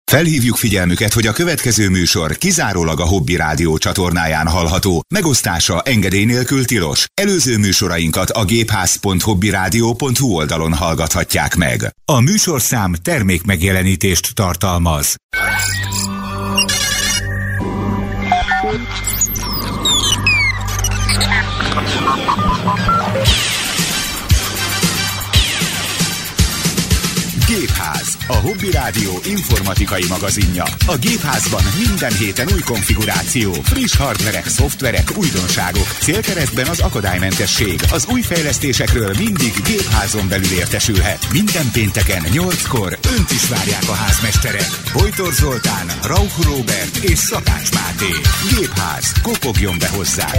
Felhívjuk figyelmüket, hogy a következő műsor kizárólag a Hobby Rádió csatornáján hallható. Megosztása engedély nélkül tilos. Előző műsorainkat a gépház.hobbyradio.hu oldalon hallgathatják meg. A műsorszám termékmegjelenítést tartalmaz. Gépház, a Hobby Rádió informatikai magazinja. A Gépházban minden héten új konfiguráció, friss hardverek, szoftverek, újdonságok, célkeresztben az akadálymentesség. Az új fejlesztésekről mindig Gépházon belül értesülhet. Minden pénteken 8-kor önt is várják a házmesterek. Bojtor Zoltán, Rauch Róbert és Szakács Máté. Gépház, kopogjon be hozzá!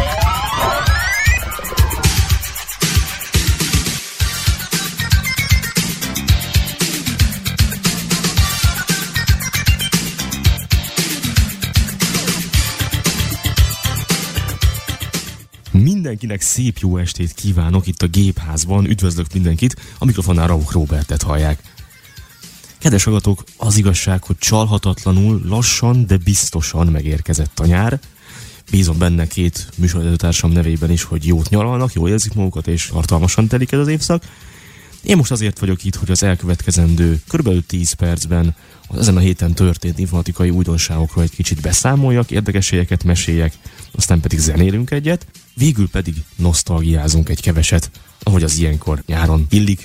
Mindenkinek szép jó estét kívánok itt a Gépházban, üdvözlök mindenkit, a mikrofonnál Rauch Róbertet hallják. Kedves hallgatók, az igazság, hogy csalhatatlanul, lassan, de biztosan megérkezett a nyár. Bízom benne két műsorvezetőtársam nevében is, hogy jót nyaralnak, jól érzik magukat és tartalmasan telik ez az évszak. Én most azért vagyok itt, hogy az elkövetkezendő kb. 10 percben ezen a héten történt informatikai újdonságokról egy kicsit beszámoljak, érdekességeket meséljek, aztán pedig zenélünk egyet, végül pedig nosztalgiázunk egy keveset, ahogy az ilyenkor nyáron illik.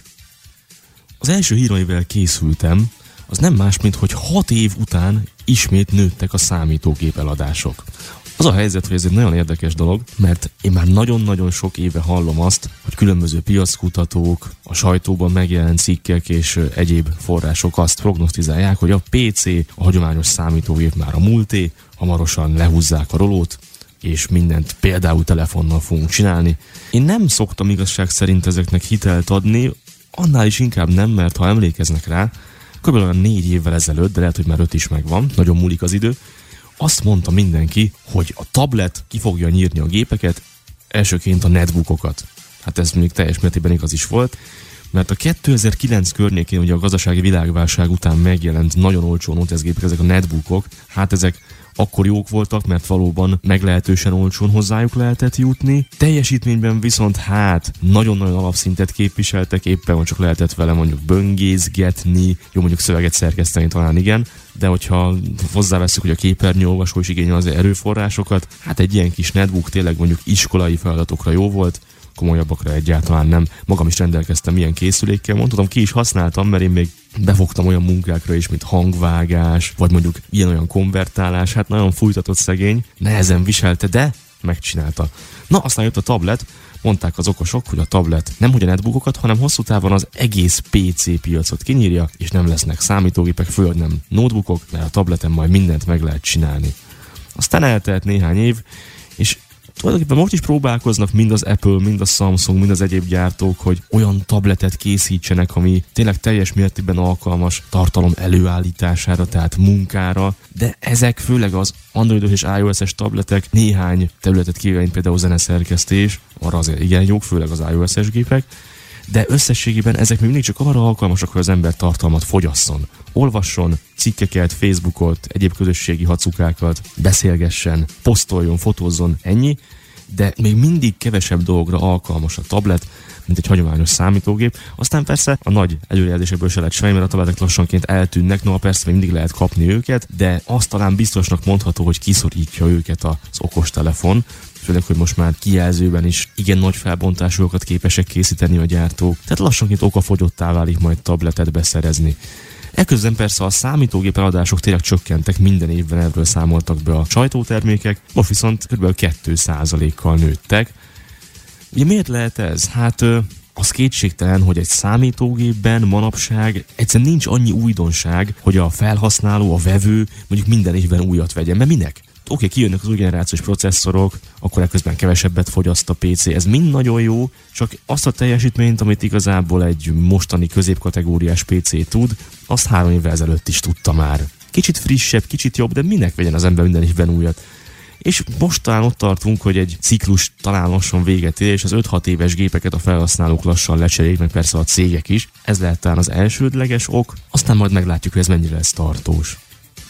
Az első hír, amivel készültem, az nem más, mint hogy 6 év után ismét nőttek a számítógép eladások. Az a helyzet, hogy ez egy nagyon érdekes dolog, mert én már nagyon-nagyon sok éve hallom azt, hogy különböző piackutatók, a sajtóban megjelent cikkek és egyéb források azt prognosztizálják, hogy a PC, a hagyományos számítógép már a múlté, hamarosan lehúzzák a rolót, és mindent például telefonnal fogunk csinálni. Én nem szoktam igazság szerint ezeknek hitelt adni, annál is inkább nem, mert ha emlékeznek rá, kb. 4 évvel ezelőtt, de lehet, hogy már 5 is megvan, nagyon múlik az idő, azt mondta mindenki, hogy a tablet ki fogja nyírni a gépeket, elsőként a netbookokat. Hát ez még teljes mértékben igaz is volt, mert a 2009 környékén, ugye a gazdasági világválság után megjelent nagyon olcsó noteszgépek, ezek a netbookok, hát ezek akkor jók voltak, mert valóban meglehetősen olcsón hozzájuk lehetett jutni. Teljesítményben viszont nagyon-nagyon alapszintet képviseltek, éppen csak lehetett vele mondjuk böngészgetni, jó mondjuk szöveget szerkeszteni talán igen, de hogyha hozzáveszünk, hogy a képernyőolvasó is igényel az erőforrásokat, hát egy ilyen kis netbook tényleg mondjuk iskolai feladatokra jó volt, komolyabbakra egyáltalán nem. Magam is rendelkeztem ilyen készülékkel, mondhatom, ki is használtam, mert én még befogtam olyan munkákra is, mint hangvágás, vagy mondjuk ilyen-olyan konvertálás, hát nagyon fújtatott szegény, nehezen viselte, de megcsinálta. Na, aztán jött a tablet, mondták az okosok, hogy a tablet nem hogy a netbookokat, hanem hosszú távon az egész PC piacot kinyírja, és nem lesznek számítógépek, főleg nem notebookok, mert a tableten majd mindent meg lehet csinálni. Aztán eltelt néhány év, és tulajdonképpen most is próbálkoznak mind az Apple, mind a Samsung, mind az egyéb gyártók, hogy olyan tabletet készítsenek, ami tényleg teljes mértékben alkalmas tartalom előállítására, tehát munkára, de ezek főleg az androidos és iOS-es tabletek néhány területet kivéve, például zeneszerkesztés, arra azért igen jók, főleg az iOS-es gépek, de összességében ezek még mindig csak arra alkalmasak, hogy az ember tartalmat fogyasszon. Olvasson cikkeket, Facebookot, egyéb közösségi hacukákat, beszélgessen, posztoljon, fotózzon, ennyi, de még mindig kevesebb dologra alkalmas a tablet, mint egy hagyományos számítógép. Aztán persze a nagy előrejelzésekből se lehet semmi, mert a tabletek lassanként eltűnnek, no persze még mindig lehet kapni őket, de azt talán biztosnak mondható, hogy kiszorítja őket az okostelefon, főleg, hogy most már kijelzőben is igen nagy felbontásúakat képesek készíteni a gyártók, tehát lassanként okafogyottá válik majd tabletet beszerezni. Eközben persze a számítógép eladások tényleg csökkentek, minden évben erről számoltak be a sajtótermékek, most viszont kb. 2%-kal nőttek. Ugye miért lehet ez? Hát az kétségtelen, hogy egy számítógépben manapság egyszerűen nincs annyi újdonság, hogy a felhasználó, a vevő mondjuk minden évben újat vegyen, mert minek? Oké, kijönnek az új generációs processzorok, akkor ekközben kevesebbet fogyaszt a PC, ez mind nagyon jó, csak azt a teljesítményt, amit igazából egy mostani középkategóriás PC tud, azt 3 évvel ezelőtt is tudta már. Kicsit frissebb, kicsit jobb, de minek vegyen az ember minden évben újat? És most talán ott tartunk, hogy egy ciklus talán lassan véget ér, és az 5-6 éves gépeket a felhasználók lassan lecserélik, meg persze a cégek is. Ez lehet talán az elsődleges ok, aztán majd meglátjuk, hogy ez mennyire lesz tartós.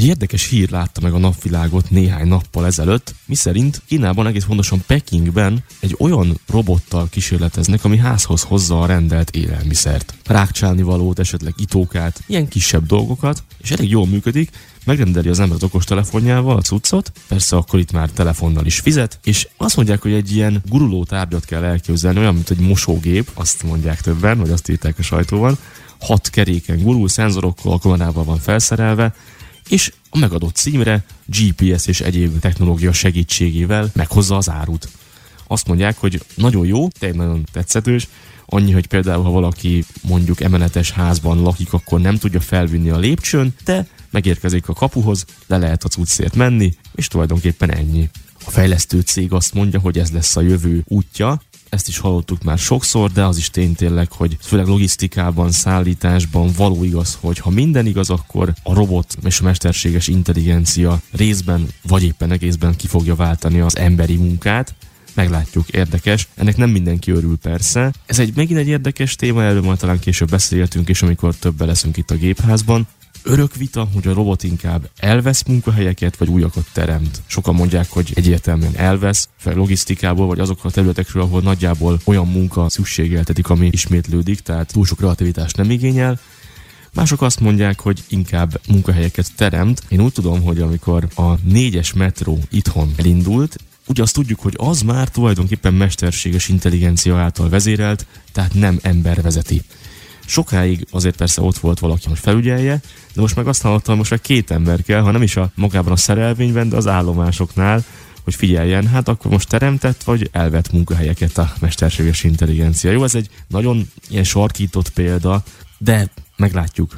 Egy érdekes hír látta meg a napvilágot néhány nappal ezelőtt, miszerint Kínában, egész pontosan Pekingben egy olyan robottal kísérleteznek, ami házhoz hozza a rendelt élelmiszert. Rákcsálnivalót, esetleg itókát, ilyen kisebb dolgokat, és elég jól működik, megrendeli az ember az okostelefonjával a cuccot, persze akkor itt már telefonnal is fizet, és azt mondják, hogy egy ilyen guruló tárgyat kell elképzelni, olyan, mint egy mosógép, azt mondják többen, vagy azt írták a sajtóban, 6 keréken gurul, szenzorokkal, kamerával van felszerelve, és a megadott címre GPS és egyéb technológia segítségével meghozza az árut. Azt mondják, hogy nagyon jó, tényleg nagyon tetszetős, annyi, hogy például, ha valaki mondjuk emeletes házban lakik, akkor nem tudja felvinni a lépcsőn, de megérkezik a kapuhoz, le lehet a cuccért menni, és tulajdonképpen ennyi. A fejlesztő cég azt mondja, hogy ez lesz a jövő útja, ezt is hallottuk már sokszor, de az is tényleg, hogy főleg logisztikában, szállításban való igaz, hogy ha minden igaz, akkor a robot és a mesterséges intelligencia részben vagy éppen egészben ki fogja váltani az emberi munkát. Meglátjuk, érdekes. Ennek nem mindenki örül persze. Ez megint egy érdekes téma, erről majd talán később beszélgetünk, és amikor többen leszünk itt a gépházban. Örök vita, hogy a robot inkább elvesz munkahelyeket, vagy újakat teremt. Sokan mondják, hogy egyértelműen elvesz, fel logisztikából, vagy azokról a területekről, ahol nagyjából olyan munka szükségeltetik, ami ismétlődik, tehát túl sok kreativitást nem igényel. Mások azt mondják, hogy inkább munkahelyeket teremt. Én úgy tudom, hogy amikor a 4-es metró itthon elindult, ugye azt tudjuk, hogy az már tulajdonképpen mesterséges intelligencia által vezérelt, tehát nem ember vezeti. Sokáig azért persze ott volt valaki, hogy felügyelje, de most meg azt hallottam, most már 2 ember kell, ha nem is magában a szerelvényben, de az állomásoknál, hogy figyeljen, hát akkor most teremtett, vagy elvett munkahelyeket a mesterséges intelligencia. Jó, ez egy nagyon ilyen sarkított példa, de meglátjuk.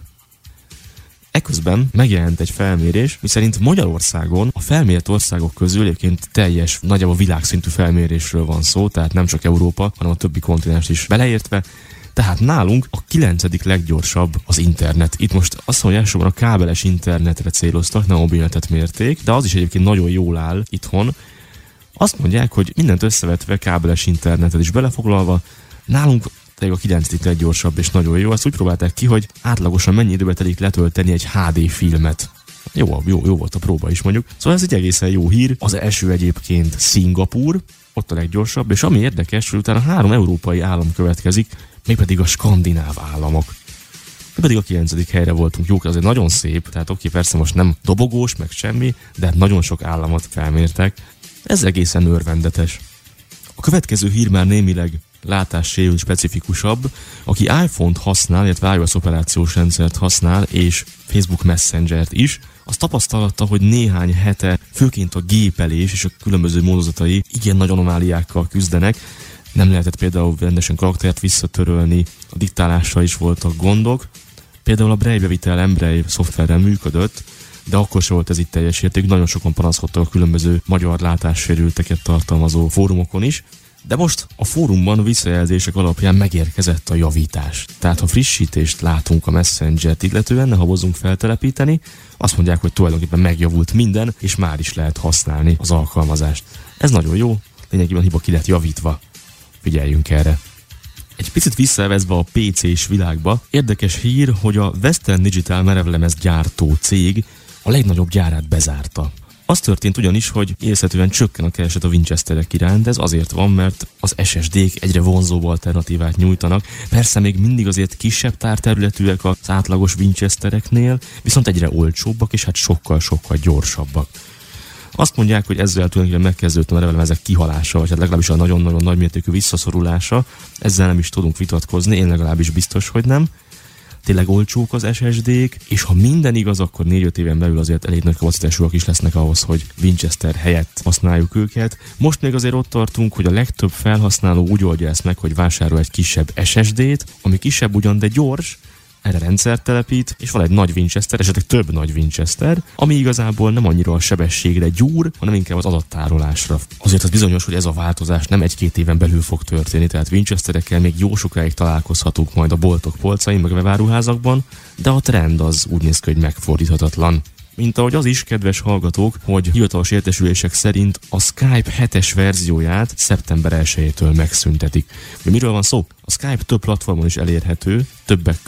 Eközben megjelent egy felmérés, miszerint Magyarországon a felmért országok közül egyébként teljes, nagyjából világszintű felmérésről van szó, tehát nem csak Európa, hanem a többi kontinens is beleértve. Tehát nálunk a 9. leggyorsabb az internet. Itt most azt mondja, elsősorban a kábeles internetre céloztak, nem a mobilnetet mérték, de az is egyébként nagyon jól áll itthon. Azt mondják, hogy mindent összevetve kábeles internetet is belefoglalva, nálunk a 9. leggyorsabb és nagyon jó. Azt úgy próbálták ki, hogy átlagosan mennyi időbe telik letölteni egy HD filmet. Jó volt a próba is mondjuk. Szóval ez egy egészen jó hír. Az első egyébként Szingapúr, ott a leggyorsabb, és ami érdekes, hogy utána 3 európai állam következik, mégpedig a skandináv államok. Mi pedig a 9. helyre voltunk. Jók, azért nagyon szép, tehát oké, persze most nem dobogós, meg semmi, de nagyon sok államot felmértek. Ez egészen örvendetes. A következő hír már némileg látássérült specifikusabb, aki iPhone-t használ, illetve iOS operációs rendszert használ, és Facebook Messengert is, az tapasztalta, hogy néhány hete, főként a gépelés és a különböző módozatai igen nagy anomáliákkal küzdenek. Nem lehetett például rendesen karaktert visszatörölni, a diktálással is voltak gondok. Például a Braille-bevitel Embraille szoftverrel működött, de akkor sem volt ez itt teljes értékű. Nagyon sokan panaszkodtak a különböző magyar látássérülteket tartalmazó fórumokon is. De most a fórumban visszajelzések alapján megérkezett a javítás. Tehát ha frissítést látunk a Messengert illetően, ne habozunk feltelepíteni, azt mondják, hogy tulajdonképpen megjavult minden, és már is lehet használni az alkalmazást. Ez nagyon jó, lényegében hiba ki lett javítva. Figyeljünk erre. Egy picit visszavezve a PC-s világba, érdekes hír, hogy a Western Digital merevlemez gyártó cég a legnagyobb gyárát bezárta. Az történt ugyanis, hogy érezhetően csökken a kereset a Winchesterek iránt, ez azért van, mert az SSD-k egyre vonzóbb alternatívát nyújtanak. Persze még mindig azért kisebb tárterületűek az átlagos Winchestereknél, viszont egyre olcsóbbak, és hát sokkal gyorsabbak. Azt mondják, hogy ezzel tulajdonképpen megkezdődött a merevlemezek kihalása, vagy hát legalábbis a nagyon-nagyon nagymértékű visszaszorulása. Ezzel nem is tudunk vitatkozni, én legalábbis biztos, hogy nem. Tényleg olcsók az SSD-k, és ha minden igaz, akkor 4-5 éven belül azért elég nagy kapacitásúak is lesznek ahhoz, hogy Winchester helyett használjuk őket. Most még azért ott tartunk, hogy a legtöbb felhasználó úgy oldja ezt meg, hogy vásárol egy kisebb SSD-t, ami kisebb ugyan, de gyors, erre rendszert telepít, és van egy nagy Winchester, esetleg több nagy Winchester, ami igazából nem annyira a sebességre gyúr, hanem inkább az adattárolásra. Azért az bizonyos, hogy ez a változás nem 1-2 éven belül fog történni, tehát Winchesterekkel még jó sokáig találkozhatunk majd a boltok polcain, meg a webáruházakban, de a trend az úgy néz ki, hogy megfordíthatatlan. Mint ahogy az is, kedves hallgatók, hogy hivatalos értesülések szerint a Skype 7-es verzióját szeptember 1-től megszüntetik. Miről van szó? A Skype több platformon is elérhető, többek közt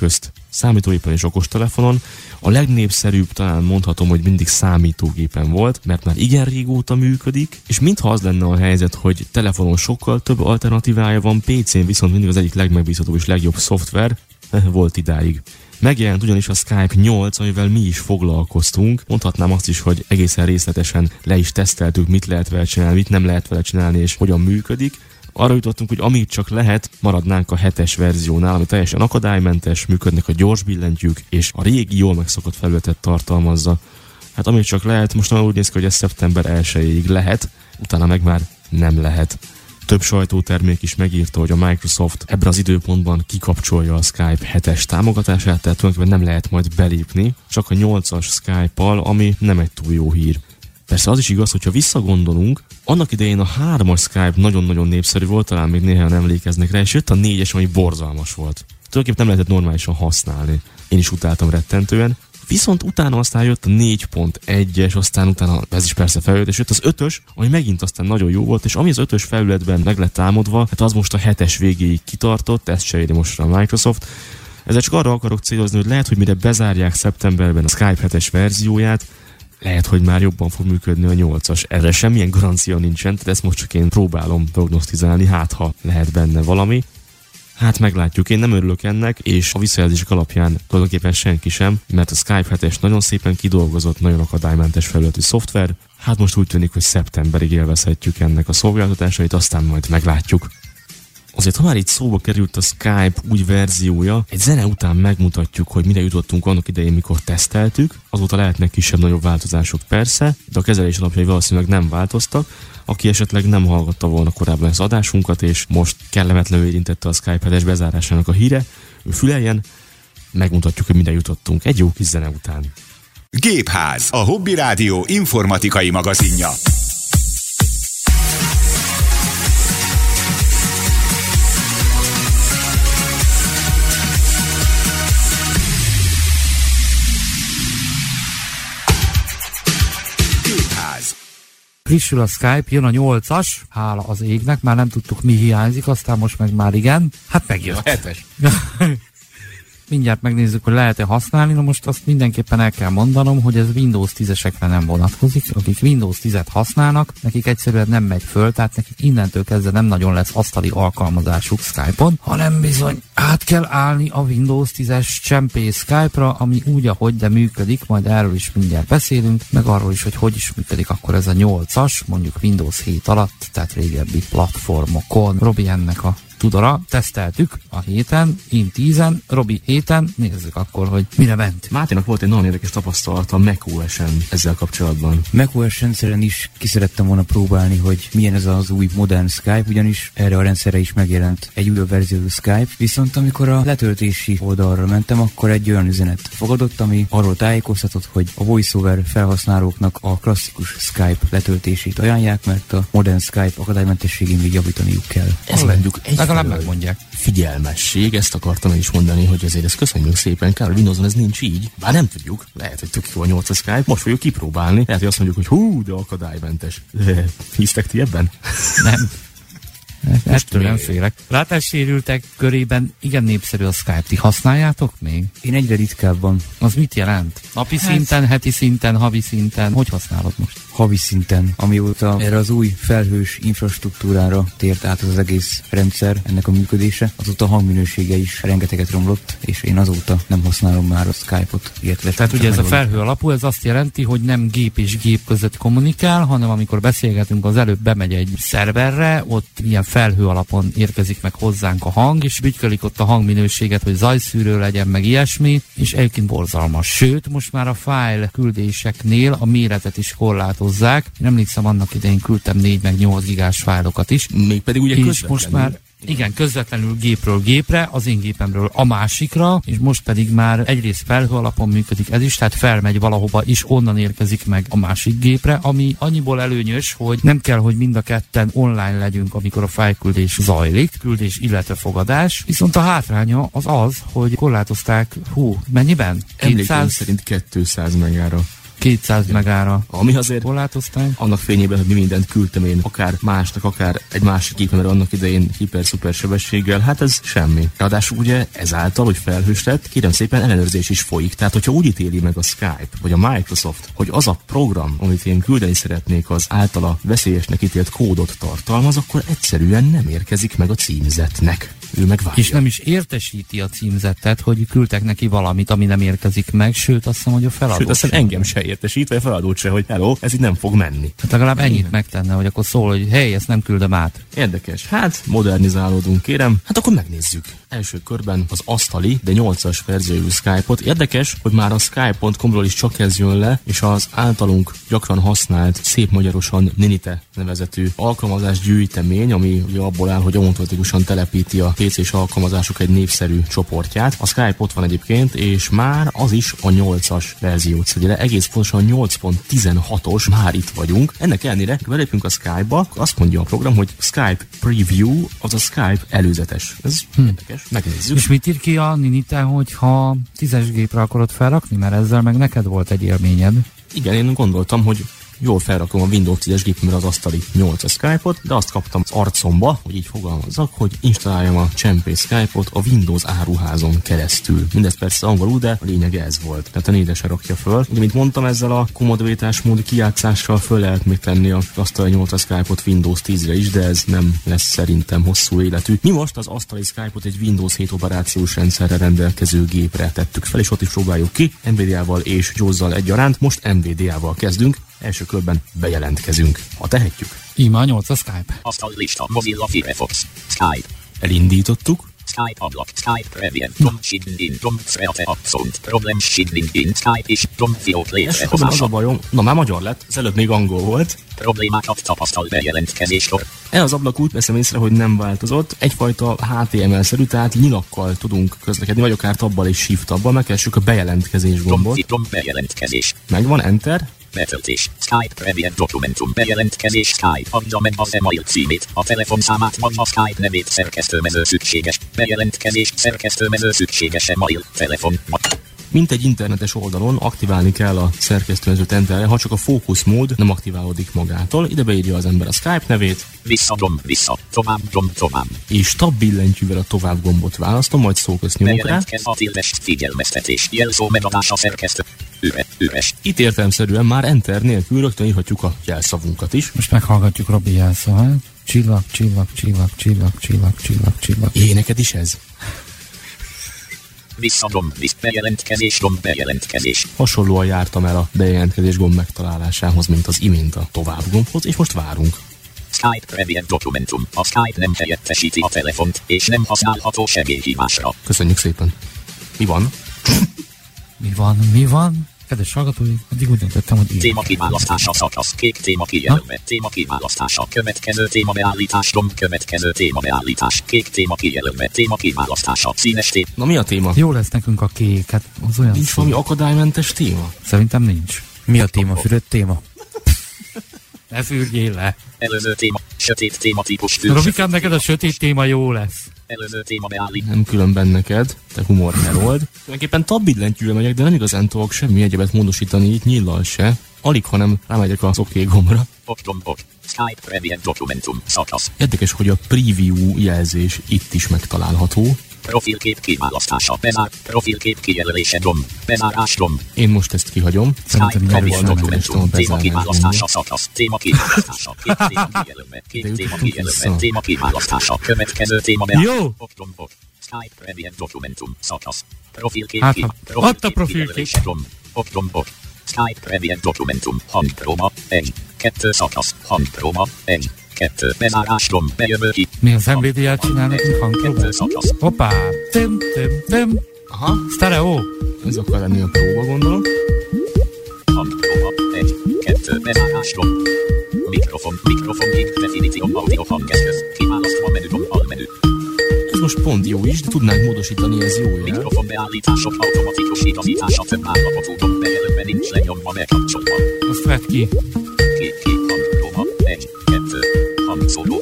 számítógépen és okostelefonon. A legnépszerűbb talán mondhatom, hogy mindig számítógépen volt, mert már igen régóta működik, és mintha az lenne a helyzet, hogy telefonon sokkal több alternatívája van, PC-n viszont mindig az egyik legmegbízhatóbb és legjobb szoftver volt idáig. Megjelent ugyanis a Skype 8, amivel mi is foglalkoztunk. Mondhatnám azt is, hogy egészen részletesen le is teszteltük, mit lehet vele csinálni, mit nem lehet vele csinálni, és hogyan működik. Arra jutottunk, hogy amíg csak lehet, maradnánk a 7-es verziónál, ami teljesen akadálymentes, működnek a gyors billentyűk, és a régi, jól megszokott felületet tartalmazza. Hát amíg csak lehet, most már úgy néz ki, hogy ez szeptember 1-ig lehet, utána meg már nem lehet. Több sajtótermék is megírta, hogy a Microsoft ebben az időpontban kikapcsolja a Skype 7-es támogatását, tehát tulajdonképpen nem lehet majd belépni, csak a 8-as Skype-al, ami nem egy túl jó hír. Persze az is igaz, hogyha visszagondolunk, annak idején a 3-as Skype nagyon-nagyon népszerű volt, talán még néhányan emlékeznek rá, és jött a 4-es, ami borzalmas volt. Tulajdonképpen nem lehetett normálisan használni. Én is utáltam rettentően. Viszont utána aztán jött a 4.1-es, aztán utána ez is persze felült, és jött az 5-ös, ami megint aztán nagyon jó volt, és ami az 5-ös felületben meg lett támadva, hát az most a 7-es végéig kitartott, ezt se éri most a Microsoft. Ezzel csak arra akarok célozni, hogy lehet, hogy mire bezárják szeptemberben a Skype 7-es verzióját, lehet, hogy már jobban fog működni a 8-as. Erre semmilyen garancia nincsen, tehát ezt most csak én próbálom prognosztizálni, hát ha lehet benne valami. Hát meglátjuk, én nem örülök ennek, és a visszajelzések alapján tulajdonképpen senki sem, mert a Skype 7-es nagyon szépen kidolgozott, nagyon akadálymentes felületű szoftver. Hát most úgy tűnik, hogy szeptemberig élvezhetjük ennek a szolgáltatásait, aztán majd meglátjuk. Azért, ha már itt szóba került a Skype új verziója, egy zene után megmutatjuk, hogy mire jutottunk annak idején, mikor teszteltük. Azóta lehetnek kisebb-nagyobb változások persze, de a kezelés alapjai valószínűleg nem változtak. Aki esetleg nem hallgatta volna korábban az adásunkat, és most kellemetlenül érintette a Skype 7-es bezárásának a híre, ő füleljen, megmutatjuk, hogy mire jutottunk egy jó kis zene után. Gépház, a Hobby Rádió informatikai magazinja. Frissül a Skype, jön a 8-as, hála az égnek, már nem tudtuk mi hiányzik, aztán most meg már igen. Hát megjött. A 7-es. Mindjárt megnézzük, hogy lehet-e használni, na most azt mindenképpen el kell mondanom, hogy ez Windows 10-esekre nem vonatkozik, akik Windows 10-et használnak, nekik egyszerűen nem megy föl, tehát nekik innentől kezdve nem nagyon lesz asztali alkalmazásuk Skype-on, hanem bizony át kell állni a Windows 10-es csempész Skype-ra, ami úgy, ahogy de működik, majd erről is mindjárt beszélünk, meg arról is, hogy is működik akkor ez a 8-as, mondjuk Windows 7 alatt, tehát régebbi platformokon. Robi ennek a tudora, teszteltük a héten, én 10-en, Robi 7-en, nézzük akkor, hogy mire ment. Máténak volt egy nagyon érdekes tapasztalata a macOS-en ezzel kapcsolatban. macOS rendszeren is ki szerettem volna próbálni, hogy milyen ez az új modern Skype, ugyanis erre a rendszerre is megjelent egy újabb verziójú Skype, viszont amikor a letöltési oldalra mentem, akkor egy olyan üzenet fogadott, ami arról tájékoztatott, hogy a VoiceOver felhasználóknak a klasszikus Skype letöltését ajánlják, mert a modern Skype akadálymentességén még javítaniuk kell. Ez mondjuk legalább megmondják. Figyelmesség, ezt akartam is mondani, hogy azért ezt köszönjük szépen, kár, Windowson ez nincs így. Bár nem tudjuk, lehet, hogy tök jó a 8 Skype, most fogjuk kipróbálni. Lehet, hogy azt mondjuk, hogy hú, de akadálymentes. Hisztek ti ebben? Nem. Ettől nem félek. Látássérültek körében igen népszerű a Skype. Ti használjátok még? Én egyre ritkábban. Az mit jelent? Napi szinten, heti szinten, havi szinten? Hogy használod most? Havi szinten, amióta erre az új felhős infrastruktúrára tért át az egész rendszer, ennek a működése, azóta a hangminősége is rengeteget romlott, és én azóta nem használom már a Skype-ot. Tehát ugye ez a felhő alapú, ez azt jelenti, hogy nem gép és gép között kommunikál, hanem amikor beszélgetünk, az előbb bemegy egy szerverre, ott ilyen felhő alapon érkezik meg hozzánk a hang, és bütykölik ott a hangminőséget, hogy zajszűrő legyen, meg ilyesmi, és egyébként borzalmas. Sőt, most már a fájl küldéseknél a méretet is korlátozzák. Én emlékszem, annak idején küldtem 4 meg 8 gigás fájlokat is. Mégpedig ugye és most már igen, közvetlenül gépről gépre, az én gépemről a másikra, és most pedig már egyrészt felhő alapon működik ez is, tehát felmegy valahova, és onnan érkezik meg a másik gépre, ami annyiból előnyös, hogy nem kell, hogy mind a ketten online legyünk, amikor a fájlküldés zajlik, küldés, illetve fogadás. Viszont a hátránya az, hogy korlátozták, mennyiben? Emlékeim szerint 200 megára. 200 megára Ami azért korlátozták. annak fényében, hogy mi mindent küldtem én, akár másnak, akár egy másik gépemre annak idején hiper-szuper sebességgel, hát ez semmi. Ráadásul ugye ezáltal, hogy felhős lett, kérem szépen ellenőrzés is folyik. Tehát, hogyha úgy ítéli meg a Skype, vagy a Microsoft, hogy az a program, amit én küldeni szeretnék, az általa veszélyesnek ítélt kódot tartalmaz, akkor egyszerűen nem érkezik meg a címzetnek. Ő megvárja. És nem is értesíti a címzettet, hogy küldtek neki valamit, ami nem érkezik meg, sőt azt hiszem, hogy a feladót. Sőt, azt hiszem engem se értesít, vagy a feladót se, hogy hello, ez így nem fog menni. Hát legalább ennyit megtenne, hogy akkor szól, hogy hey, ezt nem küldöm át. Érdekes. Hát, modernizálódunk, kérem. Hát akkor megnézzük. Első körben az asztali, de 8-as verziójú Skype-ot. Érdekes, hogy már a skype.com-ról is csak ez jön le, és az általunk gyakran használt, szép magyarosan Ninite nevezetű alkalmazás gyűjtemény, ami ugye abból áll, hogy automatikusan telepíti a PC-s alkalmazások egy népszerű csoportját. A Skype ott van egyébként, és már az is a 8-as verziót szedje le. Egész pontosan 8.16-os, már itt vagyunk. Ennek ellenére belépünk a Skype-ba, azt mondja a program, hogy Skype Preview, az a Skype előzetes. Ez érdekes, megnézzük. És mit ír ki a Ninite, hogyha 10-es gépre akarod felrakni, mert ezzel meg neked volt egy élményed. Igen, én gondoltam, hogy jól felrakom a Windows 10-es gépemre az asztali 8 Skype-ot, de azt kaptam az arcomba, hogy így fogalmazzak, hogy installáljam a csempész Skype-ot a Windows áruházon keresztül. Mindez persze angolul, de a lényeg ez volt. Tehát a 4-esre rakja föl. Ugye, mint mondtam, ezzel a komoditásmód kijátszással föl lehet még tenni az asztali 8 Skype-ot Windows 10-re is, de ez nem lesz szerintem hosszú életű. Mi most az asztali Skype-ot egy Windows 7 operációs rendszerre rendelkező gépre tettük fel, és ott is próbáljuk ki, NVIDIA-val és JAWS-zal egyaránt. Most NVIDIA-val kezdünk. Első körben bejelentkezünk, ha tehetjük. Íme a 8 a Skype. Asztallista, Mozilla Firefox, Skype. Elindítottuk. Skype ablak, Skype Preview, Tom Shidlin, Tom Freate Abszont, Problem Shidlin in Skype is, Tom Fiók És az a létrehozása. bajom, na már magyar lett, az előtt még angol volt. Problémákat tapasztal bejelentkezéskor. El az ablak úgy veszem észre, hogy nem változott. Egyfajta HTML-szerű, tehát nyilakkal tudunk közlekedni, vagy akár tabbal és shift-tabbal. Megkeressük a bejelentkezés gombot. Tom bejelentkezés. Megvan, enter. Betöltés. Skype Preview dokumentum bejelentkezés Skype. Adja meg az e-mail címét, a telefonszámát vagy a Skype nevét szerkesztőmező szükséges. Bejelentkezés szerkesztőmező szükséges e-mail, telefon. Mint egy internetes oldalon aktiválni kell a szerkesztőmezőt enterre, ha csak a fókuszmód nem aktiválódik magától. Ide beírja az ember a Skype nevét. Vissza, tovább. És tab billentyűvel a tovább gombot választom, majd szóközt nyomok rá. Bejelentkez a tildes figyelmeztetés. Jelszó megadása szerkesztő. Üres. Itt értelemszerűen már enter nélkül rögtön írhatjuk a jelszavunkat is. Most meghallgatjuk Robi jelszavát. Csillag, csillag, csillag, csillag, csillag, csillag, csillag. Éneked is ez? Vissza, bejelentkezés. Hasonlóan jártam el a bejelentkezés gomb megtalálásához, mint az imént a tovább gombhoz, és most várunk. Skype Preview dokumentum. A Skype nem helyettesíti a telefont, és nem használható segélyhívásra. Köszönjük szépen. Mi van? Mi van? Kedves hallgatói, addig úgy döntöttem, hogy Téma kiválasztása szakasz. Kék téma kijelölve. Téma kiválasztása. Következő téma beállítás. Következő téma beállítás. Kék téma kijelölve. Téma kiválasztása. Színes téma. Na mi a téma? jó lesz nekünk a kék, hát az olyan Nincs szín. valami akadálymentes téma? Szerintem nincs. Mi a téma? Fürödt téma? Ne fürgjél le. Előző téma. Sötét téma típus. Robikám, neked a sötét téma jó lesz. Előző téma beállítás. Nem különben neked, te humor herold. Tulajdonképpen tab billentyűvel megyek, de nem igazán tudok semmi egyebet módosítani, így nyillal se. Alig, hanem rámegyek az OK gombra. Skype Preview dokumentum szakasz. Érdekes, hogy a preview jelzés itt is megtalálható. Profilkép kiválasztása. Bezár. Profilkép kijelölése gomb. Bezárás gomb. Én most ezt kihagyom. Szerintem Skype Preview nyerősen dokumentum. Téma bezárás kiválasztása szakasz. Téma kiválasztása. Kék téma kijelölve. Kék téma kijelölve. Téma kiválasztása. Következő téma Jó. Skype Preview dokumentum szakasz. Profilkép Hát, ki. ott a profilkép. kijelölése gomb. Skype Preview dokumentum. Hangpróba. 1. 2 szakasz. Hangpróba. 1. 2. Bezárás gomb. Bejövő ki. Mi az NVIDIA-t csinál nekünk 2 hangpróbát? szakasz. Hoppá! Tim. Aha, Stereo. ez akar lenni a próba, gondolom. Hangpróba. 1. 2. Bezárás gomb. Mikrofon. Definíció audio hangeszköz. Kiválasztva menügomb almenü. Ez most pont jó is, de tudnánk módosítani, ez jó jel. Mikrofon beállítások automatikus igazítása több állapotú bejelölve nincs lenyomva bekapcsolva. Azt vedd ki. Kék hangpróba. 1. 2. Hangszóró.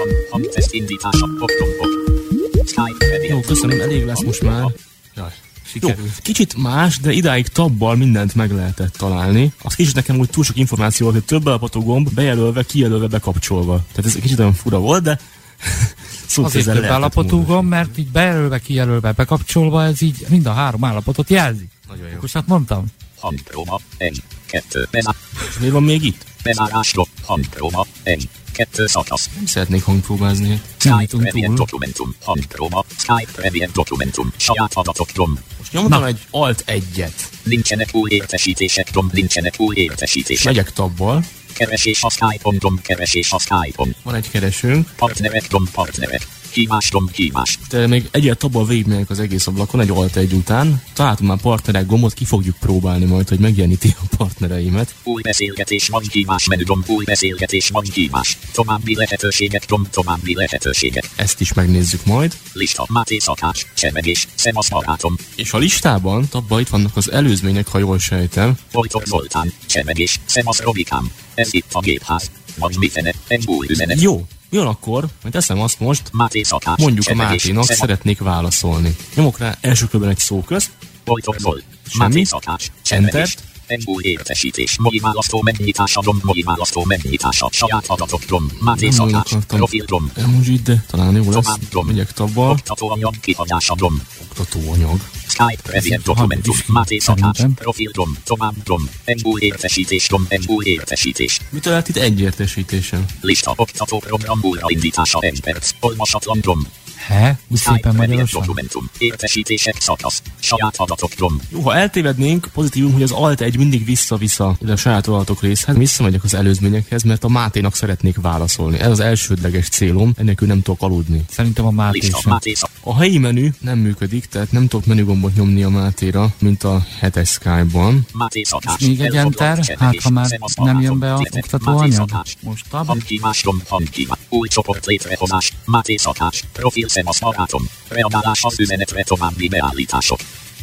Hangteszt indítása. Skype Preview. Jó, köszönöm, elég lesz most már. Jaj, sikerült. Kicsit más, de idáig tabbal mindent meg lehetett találni. Az kicsit nekem úgy túl sok információ volt, hogy több állapotú gomb bejelölve, kijelölve, bekapcsolva. Tehát ez kicsit olyan fura volt, de azért több állapotú gomb, mert így bejelölve, kijelölve, bekapcsolva, ez így mind a 3 állapotot jelzi. Nagyon jó. Most hát mondtam. Hangpróba, 1, 2, bezár. És mi van még itt? Bezárásra, hangpróba, 1, 2 szakasz. Nem szeretnék hangpróbázni. Skype Revient Dokumentum, hangpróba, Skype Revient Dokumentum, saját adatok rom. Most nyomtam egy Alt 1-et. Nincsenek új értesítések rom, nincsenek új értesítések. Megyek tabbal. Keresés a Skype-on rom, keresés a Skype-on. Van egy keresőnk. Partnerek rom, partnerek. Hívás rom, hívás. De még egyet tabbal végigmegyek az egész ablakon, egy Alt 1 után. Találtunk már partnerek gombot, ki fogjuk próbálni majd, hogy megjeleníti a partnereimet. Új beszélgetés van, hívás menü rom, új beszélgetés van, hívás. További lehetőségek rom, további lehetőségek. Ezt is megnézzük majd. Lista, Máté Szakács, csemegés, Szemasz barátom. És a listában tabba itt vannak az előzmények, ha jól sejtem. Vojtok Zoltán, csemegés, Szemasz Robikám. Ez itt a gépház. Vagy mifene, egy új üzenet. Jó, jön akkor, majd teszem azt most, Máté Szakács, mondjuk a csemegés, Máténak, szeretnék válaszolni. Nyomok rá első körben egy szó közt. Vojtok Zolt, Semmi. Máté Szakács, csemegés. Egy új értesítés. Mogi választó megnyitása rom, mogi választó megnyitása. Saját adatok rom, Máté Szakács, profil rom. Emoji, de talán jó lesz. Tovább rom. Megyek tabbal. Oktatóanyag kihagyása rom. Oktatóanyag. Skype Revient Dokumentum, Máté Szakács, profil rom, tovább rom. Egy új értesítés rom, egy új értesítés. Mitől lehet itt egy értesítésem? Lista oktató program újraindítása 1 perc. Olvasatlan rom. Úgy szépen Skype Revient magyarosan. Dokumentum, értesítések szakasz. Saját adatok rom. Jó, ha eltévednénk, pozitívum, hogy az Alt 1 mindig vissza-vissza ide a saját adatok részhez. Visszamegyek az előzményekhez, mert a Máténak szeretnék válaszolni. Ez az elsődleges célom, enélkül nem tudok aludni. Szerintem a Máté Lista, sem. Máté Szakács. A helyi menü nem működik, tehát nem tudok menügombot nyomni a Mátéra, mint a 7-es Skype-ban. Máté Szakács. És még egy enter, hát ha már nem jön be a Máté oktatóanyag. Szakács. Most tab. Hangkívás rom, hangkívás. Új csoport létrehozás. Máté Szakács. Profil Szemasz barátom. Reagálás az üzenetre, további beállítások.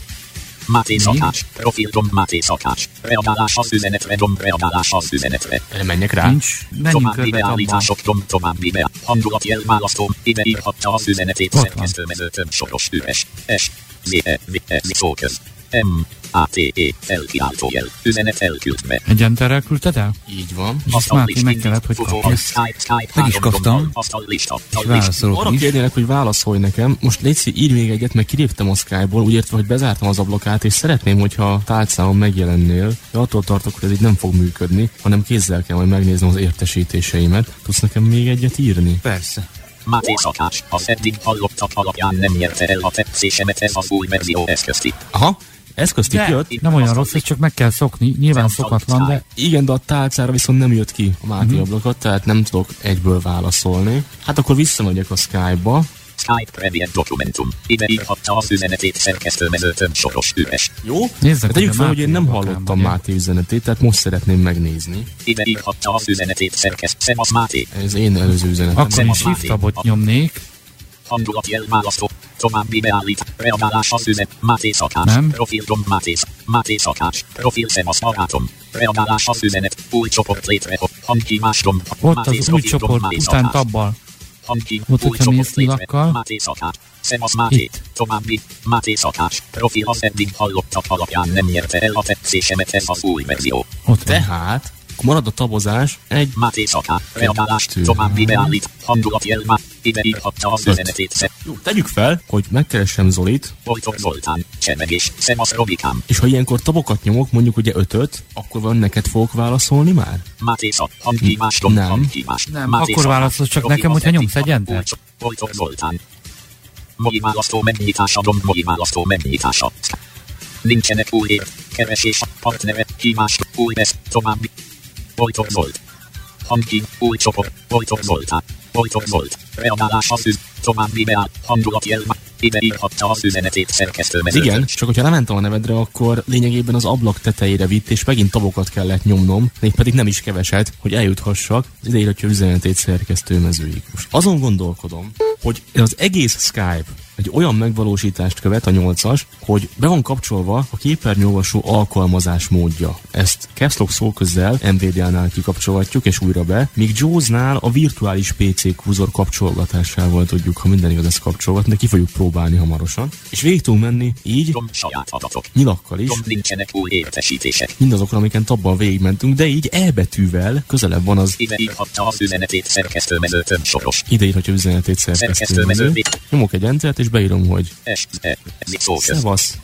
Máté Szakács. Profil rom, Máté Szakács. Reagálás az üzenetre, rom, reagálás az üzenetre. Erre menjek rá. Nincs. Menjünk További körbe abban. beállítások, rom, további hangulatjel választó. Ide írhatta az üzenetét, Ott van. szerkesztőmező több soros üres. S. Z. E. V. E. Szóköz. M. A. T. E. Elkiáltójel. Üzenet elküldve. Egy enterrel küldted el? Így van. És ezt Máté meg kellett, hogy kapja. Meg is kaptam. És válaszolok Arra is. kérnélek, hogy válaszolj nekem. Most légy írj még egyet, mert kiléptem a Skype-ból, úgy értve, hogy bezártam az ablakát, és szeretném, hogyha a tárcámon megjelennél. De attól tartok, hogy ez így nem fog működni, hanem kézzel kell majd megnéznem az értesítéseimet. Tudsz nekem még egyet írni? Persze. Máté Szakács, az eddig hallottak alapján nem nyerte el a tetszésemet, ez az új verzió eszközti. Aha, eszközt itt jött. De nem olyan rossz, ez csak meg kell szokni. Nyilván szokatlan, de Igen, de a tálcára viszont nem jött ki a Máté ablakat, tehát nem tudok egyből válaszolni. Hát akkor visszamegyek a Skype-ba. Skype Revient Dokumentum. Ide írhatta az üzenetét, szerkesztőmező több soros üres. Jó? Nézzek, Tegyük hogy a fel, hogy én nem Máté hallottam ablakán Máté üzenetét, tehát most szeretném megnézni. Ide írhatta az üzenetét, Szemasz Máté. Ez én előző üzenetem. akkor is Szemasz shift Máté. tabot nyomnék. Hangulatjel választó. További beállít. Reagálás az üzenet. Máté Szakács. Nem. Profil rom, Máté Szakács. Profil Szemasz barátom. Reagálás az üzenet. Új csoport létrehoz. Hangkívás rom. Ott Máté az új profil rom, csoport Máté után Szakács. tabbal. Új Ott, hogyha csoport mész létre. nyilakkal. Máté Szakács. Szemasz Máté. Itt. További. Máté Szakács. Profil az eddig hallottak alapján nem nyerte el a tetszésemet, ez az új verzió. Ott van. Tehát, akkor marad a tabozás, egy Máté Szakács. Reagálás. Kettő. További beállít. Hangulatjel Ide írhatta az üzenetét. Jó, tegyük fel, hogy megkeressem Zolit, Vojtok Zoltán. Csemegés. Szemasz Robikám. és ha ilyenkor tabokat nyomok, mondjuk ugye 5-öt, akkor van neked fogok válaszolni már? Máté Szak. Hangkívás. Rom. Nem. Hangkívás. Nem, Máté akkor Szakács. válaszolsz csak Profil nekem, az hogyha eddig nyomsz egy entert. Vojtok Zoltán. Mogi választó megnyitása. Rom. Mogi választó megnyitása. Nincsenek új ér. Keresés. Partnere. Hívás. Új vesz. További. Vojtok Zolt. Hangkív. Új csoport. Vojtok Zoltán. Vojtok Zolt. Reagálás az üz. További beáll. Hangulatjel. Ide írhatta az üzenetét, szerkesztőmező. Igen, csak hogyha lementem a nevedre, akkor lényegében az ablak tetejére vitt, és megint tabokat kellett nyomnom, mégpedig nem is keveset, hogy eljuthassak az ide írhatja üzenetét szerkesztőmezőig. Most azon gondolkodom, hogy ez az egész Skype egy olyan megvalósítást követ a 8-as, hogy be van kapcsolva a képernyőolvasó alkalmazás módja. Ezt Caps Lock szóközzel NVDA-nál kikapcsolhatjuk és újra be, míg JAWS-nál a virtuális PC kurzor kapcsolgatásával tudjuk, ha minden igaz, ezt kapcsolgatni, de ki fogjuk próbálni hamarosan. És végig tudunk menni így, saját adatok. nyilakkal is, Nincsenek új értesítések. mindazokra, amiken tabbal végigmentünk, de így E betűvel közelebb van az Ide írhatta az üzenetét szerkesztőmező többsoros. ide írhatja üzenetét szerkesztőmező. Nyomok egy entert és beírom, hogy szevasz,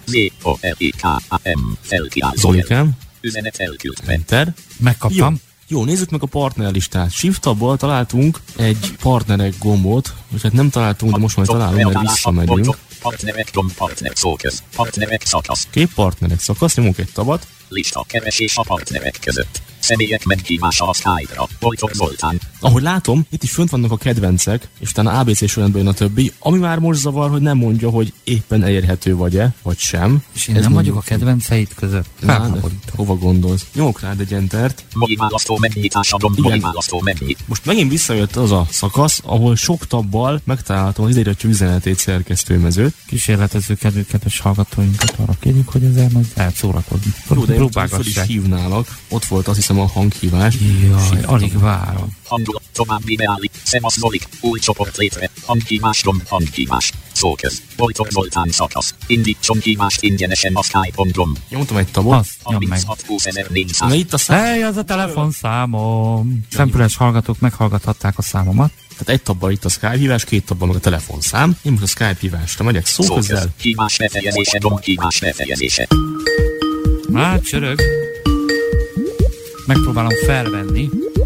Zolikám, üzenet elküldve. enter. Megkaptam. Jó, nézzük meg a partnerlistát. Shift-tabbal találtunk egy partnerek gombot, vagy hát nem találtunk, de most majd találunk, mert visszamegyünk. Partnerek gomb, partner szóköz, partnerek szakasz, Kép partnerek szakasz, nyomunk egy tabat. lista keresés a partnerek között. Személyek meghívása a Skype-ra. Bojtok Zoltán. Ahogy látom, itt is fönt vannak a kedvencek, és utána ABC sorrendben jön a többi, ami már most zavar, hogy nem mondja, hogy éppen elérhető vagy-e, vagy sem. És én nem vagyok a kedvenceid között. Hova gondolsz? Nyomok rád egy entert. Moi választó megnyitása gomb, moi választó megnyit. Most megint visszajött az a szakasz, ahol sok tabbal megtalálhatom az idejéretű üzenetét szerkesztőmezőt. Kísérletező kedves hallgatóinkat arra kérjük, hogy ezzel majd lehet szórakozni. Jó, de én föl is hívnálak. Ott volt azt hiszem a hanghívás. Jaj, alig várom. Hangulat, további beállít, szevasz Zolik, új csoport létre, hanghívás gomb, hanghívás. Szóköz, Bojtok Zoltán szakasz, indítson hívást ingyenesen a Skype-on gomb. Nyomtam egy tabot. Azt nyom meg. 36 Na itt a szám. Hey, az a telefonszámom! Szemfüles hallgatók meghallgathatták a számomat. Tehát egy tabbal itt a Skype hívás, két tabbal meg a telefonszám. Én most a Skype hívásra megyek szóközzel. Hívás befejezése, gomb, hívás befejezése. Hát, csörög. Megpróbálom felvenni.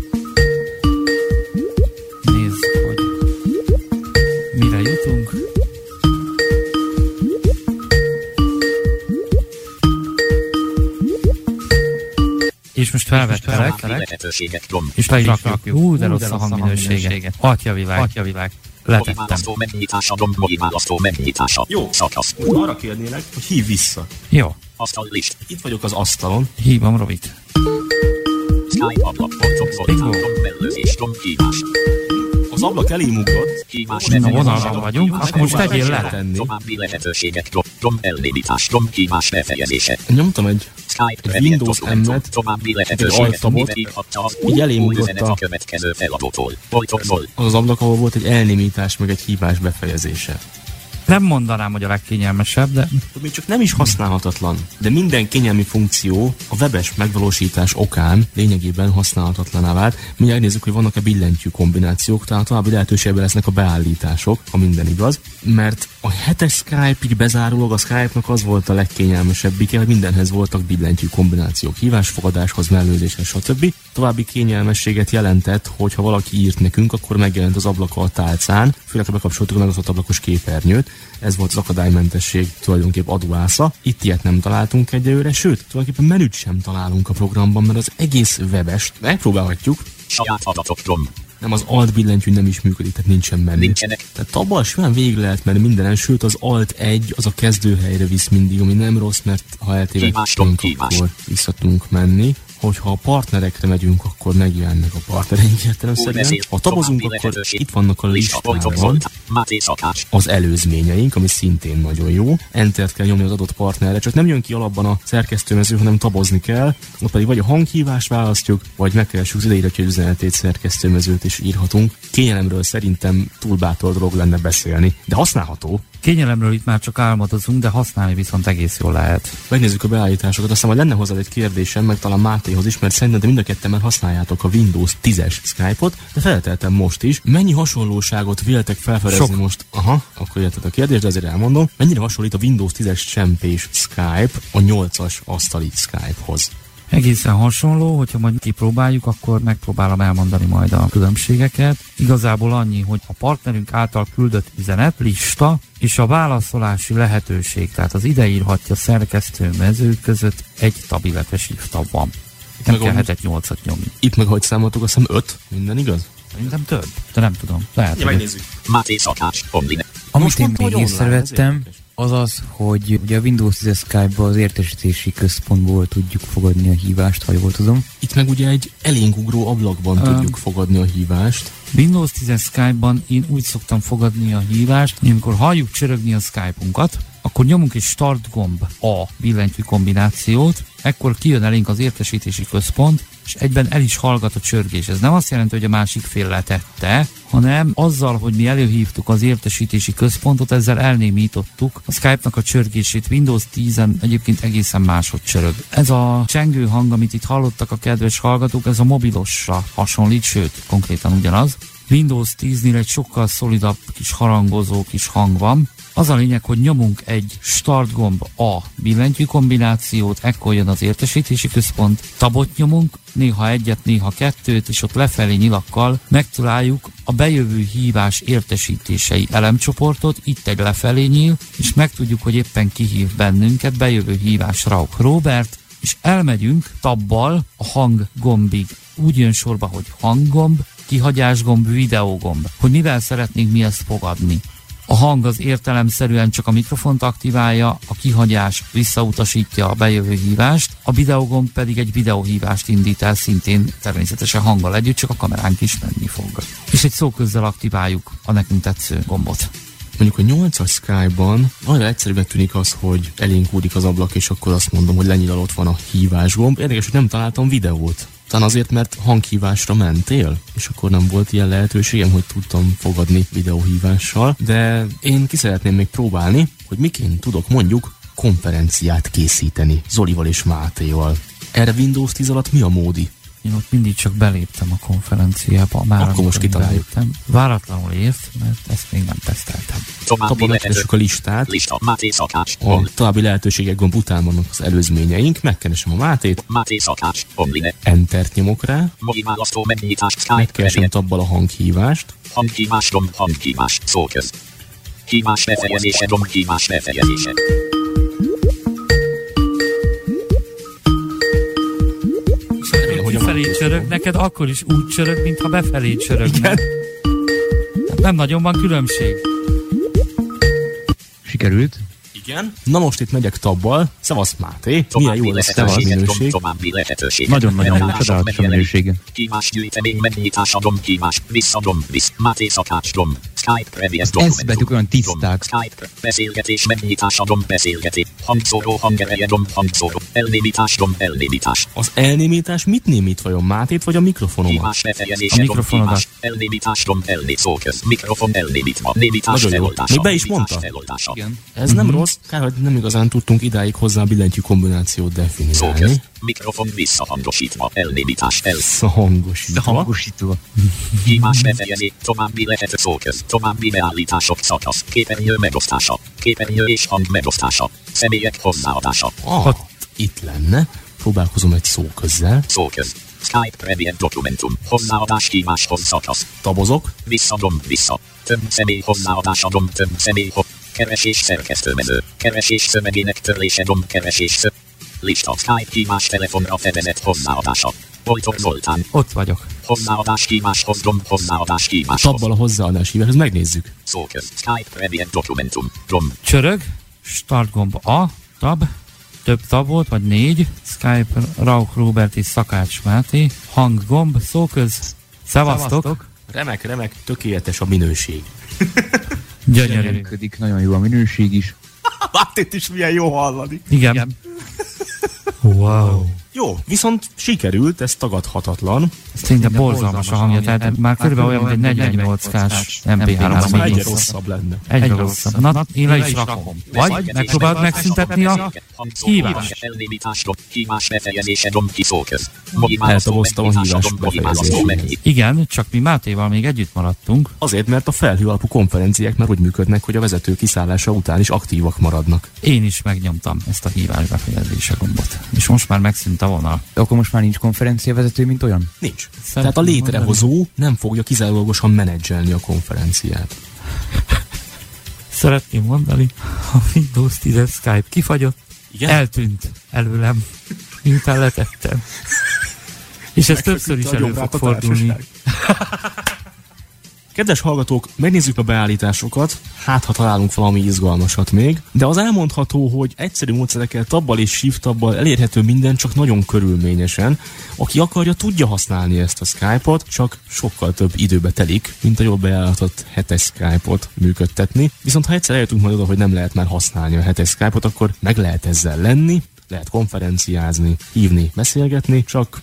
Nézd, hogy mire jutunk. És most felvettelek, Lehetőségek gomb. és le is rakjuk. Hú, de rossz a hangminősége. Atyavilág. Letettem. Választó megnyitása gomb, moi választó megnyitása. Jó. Szakasz. Arra kérnélek, hogy hívj vissza. Jó, Asztal list. Itt vagyok az asztalon. hívom Rovit. Skype ablak. Bojtok Zoltán. Bingo. Gomb mellőzés. Gomb hívás. Az ablak elém ugrott. Hívás Na, befejezése. vonalban vagyunk, akkor most tegyél le. Tenni. További lehetőségek gomb. Gomb elnémítás. Gomb hívás befejezése. Nyomtam egy Skype Egy Windows M-et, további egy lehetőségek. alt-tabot, Ide írhatta az így elém új ugrott üzenet a- a következő feladótól. Bojtok Zolt. az ablak, ahol volt egy elnémítás, meg egy hívás befejezése. Nem mondanám, hogy a legkényelmesebb, de Még csak nem is használhatatlan, de minden kényelmi funkció a webes megvalósítás okán lényegében használhatatlaná vált. Mindjárt nézzük, hogy vannak-e billentyű kombinációk, tehát további lehetőségben lesznek a beállítások, ha minden igaz, mert a 7-es Skype-ig bezárólag a Skype-nak az volt a legkényelmesebbike, hogy mindenhez voltak billentyű kombinációk, hívásfogadáshoz, mellőzéshez, stb. További kényelmességet jelentett, hogy ha valaki írt nekünk, akkor megjelent az ablaka a tálcán, főleg ha bekapcsoltuk a megosztott ablakos képernyőt. Ez volt az akadálymentesség tulajdonképp adóásza. Itt ilyet nem találtunk egyelőre, sőt, tulajdonképpen menüt sem találunk a programban, mert az egész webest megpróbálhatjuk. Saját adatok gomb. Nem, az alt billentyű nem is működik, tehát nincsen menü. Nincsenek. Tehát tabbal simán végig lehet menni mindenen, sőt az alt 1 az a kezdőhelyre visz mindig, ami nem rossz, mert ha eltévedtünk, akkor vissza tudunk menni. Hogyha a partnerekre megyünk, akkor megjelennek a partnereink értelemszerűen. Ha tabozunk, akkor itt vannak a listában Máté Szakács. az előzményeink, ami szintén nagyon jó. Entert kell nyomni az adott partnerre, csak nem jön ki alapban a szerkesztőmező, hanem tabozni kell. Ott pedig vagy a hanghívást választjuk, vagy megkeressük az ideírhatja üzenetét szerkesztőmezőt és írhatunk. Kényelemről szerintem túl bátor dolog lenne beszélni, de használható. kényelemről itt már csak álmodozunk, de használni viszont egész jól lehet. Megnézzük a beállításokat, aztán majd lenne hozzád egy kérdésem, meg talán Mátéhoz is, mert szerintem mind a ketten már használjátok a Windows 10-es Skype-ot, de felteltem most is. Mennyi hasonlóságot véltek felfedezni Sok. most? Aha, akkor érted a kérdést, de azért elmondom. Mennyire hasonlít a Windows 10-es csempés Skype a 8-as asztali Skype-hoz? Egészen hasonló, hogyha majd kipróbáljuk, akkor megpróbálom elmondani majd a különbségeket. Igazából annyi, hogy a partnerünk által küldött üzenet, lista és a válaszolási lehetőség, tehát az ideírhatja szerkesztő mező között egy tabiletes shift-tab van. Nem kell 7-8-at nyomni. Itt meg, hogy számoltuk, azt hiszem 5, minden igaz? Szerintem több, de nem tudom. Lehet, Ja, hogy megnézzük. Máté Szakács. Online. Amit Most én mondta, még hogy online, észrevettem, ez érdekes. az az, hogy ugye a Windows 10 Skype-ba az értesítési központból tudjuk fogadni a hívást, ha jól tudom. Itt meg ugye egy elénk ugró ablakban tudjuk fogadni a hívást. Windows 10 Skype-ban én úgy szoktam fogadni a hívást, hogy amikor halljuk csörögni a Skype-unkat, akkor nyomunk egy start gomb A billentyű kombinációt, ekkor kijön elénk az értesítési központ, és egyben el is hallgat a csörgés. Ez nem azt jelenti, hogy a másik fél letette, hanem azzal, hogy mi előhívtuk az értesítési központot, ezzel elnémítottuk a Skype-nak a csörgését. Windows 10-en egyébként egészen máshogy csörög. Ez a csengő hang, amit itt hallottak a kedves hallgatók, ez a mobilosra hasonlít, sőt, konkrétan ugyanaz. Windows 10-nél egy sokkal szolidabb kis harangozó kis hang van. Az a lényeg, hogy nyomunk egy start gomb A billentyű kombinációt, ekkor jön az értesítési központ, tabot nyomunk, néha egyet, néha kettőt, és ott lefelé nyilakkal megtaláljuk a bejövő hívás értesítései elemcsoportot, itt egy lefelé nyíl, és megtudjuk, hogy éppen kihív bennünket, bejövő hívás Rauch Róbert, és elmegyünk tabbal a hanggombig. Úgy jön sorba, hogy hanggomb, kihagyásgomb, videógomb, hogy mivel szeretnénk mi ezt fogadni. A hang az értelemszerűen csak a mikrofont aktiválja, a kihagyás visszautasítja a bejövő hívást, a videógomb pedig egy videóhívást indít el, szintén természetesen hanggal együtt, csak a kameránk is menni fog. És egy szóközzel aktiváljuk a nekünk tetsző gombot. Mondjuk a 8-as Skype-ban arra egyszerűen tűnik az, hogy elénk húdik az ablak, és akkor azt mondom, hogy lenyilal, ott van a hívásgomb. Érdekes, hogy nem találtam videót. Talán azért, mert hanghívásra mentél, és akkor nem volt ilyen lehetőségem, hogy tudtam fogadni videóhívással, de én ki szeretném még próbálni, hogy miként tudok mondjuk konferenciát készíteni Zolival és Mátéval. Erre Windows 10 alatt mi a módi? Én ott mindig csak beléptem a konferenciába, már akkor most beléptem. Váratlanul ért, mert ezt még nem teszteltem. Abban megkeressük a listát. Lista, Máté Szakács. A további lehetőségek gomb után vannak az előzményeink. Megkeresem a Mátét. Máté Szakács. Online. Entert nyomok rá. Mobi választó megnyitás. Skype. Megkeresem tabbal a hanghívást. Hanghívás, gomb, hanghívás. Szóköz. Hívás befejezése, gomb, hívás befejezése. Kifelé csörög, neked akkor is úgy csörög, mintha befelé csörögne. Hát nem nagyon van különbség. Sikerült? Igen. Na most itt megyek tabbal. Szevasz Máté. Milyen jó lesz a minőség. Nagyon-nagyon jó, csodálatos a minősége. Kívás gyűjtemény megnyitása, gomb, kívás, vissza, gomb, visz, Máté Szakács, gomb, Skype previous dokumentum. Ez betűk olyan tiszták. Skype, beszélgetés megnyitása, gomb, beszélgetés, hangszóró, hangereje, gomb, hangszóró, elnémítás, gomb, elnémítás. Az elnémítás mit némít vajon, Mátét vagy a mikrofonomat? Kívás befejezése, gomb, kívás, elnémítás, gomb, szóköz, mikrofon elnémítva, némítás feloldása. Még be is mondta. Ez nem rossz, kár, hogy nem igazán tudtunk idáig hozzá a billentyű kombinációt definiálni. Szóköz, mikrofon visszahangosítva, elnémítás, Hangosítva. Hívás befejezés, további lehet szóköz, további beállítások szakasz, képernyő megosztása, képernyő és hang megosztása, személyek hozzáadása. Itt lenne. Próbálkozom egy szóközzel. Szóköz. Skype Preview Dokumentum. Hozzáadás híváshoz szakasz. Tabozok. Vissza gomb vissza. Több személy hozzáadása gomb több személy keresés szerkesztőmező. Keresés szövegének törlése gomb keresés lista. Skype hívás telefonra fedezett hozzáadása. Boltok Zoltán. Ott vagyok. Hozzáadás híváshoz gomb hozzáadás híváshoz. Tabbal a hozzáadás híváshoz megnézzük. Szóköz. Skype Preview Dokumentum. Gomb. Csörög. Start gomb A. Tab. Több tab volt, vagy 4. Skype, Rauch Róbert és Szakács Máté. Hanggomb, szóköz. Szevasztok. Remek, tökéletes a minőség. Gyönyörű. Nagyon jó a minőség is. Mátét is milyen jó hallani. Igen. Wow. Jó, viszont sikerült, ez tagadhatatlan. Ez tényleg borzalmas a hangja, tehát már körülbelül olyan, mint egy 48K-s MP3. Az már egyre rosszabb lenne. Egyre rosszabb. Na, én le is rakom. Vagy megpróbáld megszüntetni a hívást. Hívás befejezése gomb kiszóköz. Eltagoztam a hívás befejezését. Igen, csak mi Mátéval még együtt maradtunk. Azért, mert a felhő alapú konferenciák már úgy működnek, hogy a vezető kiszállása után is aktívak maradnak. Én is megnyomtam ezt a hívás befejezése gombot. És most már megszűnt a vonal. De akkor most már nincs konferenciavezető, mint olyan? Nincs. Tehát a létrehozó nem fogja kizárólagosan menedzselni a konferenciát. Szeretném mondani, a Windows 10 Skype kifagyott, igen? Eltűnt előlem, miután letettem. És ez többször is elő fog fordulni. Kedves hallgatók, megnézzük a beállításokat, hát ha találunk valami izgalmasat még, de az elmondható, hogy egyszerű módszerekkel, tabbal és shift-tabbal elérhető minden, csak nagyon körülményesen. Aki akarja, tudja használni ezt a Skype-ot, csak sokkal több időbe telik, mint a jól beállított 7-es Skype-ot működtetni. Viszont ha egyszer eljutunk majd oda, hogy nem lehet már használni a 7-es Skype-ot, akkor meg lehet ezzel lenni, lehet konferenciázni, hívni, beszélgetni, csak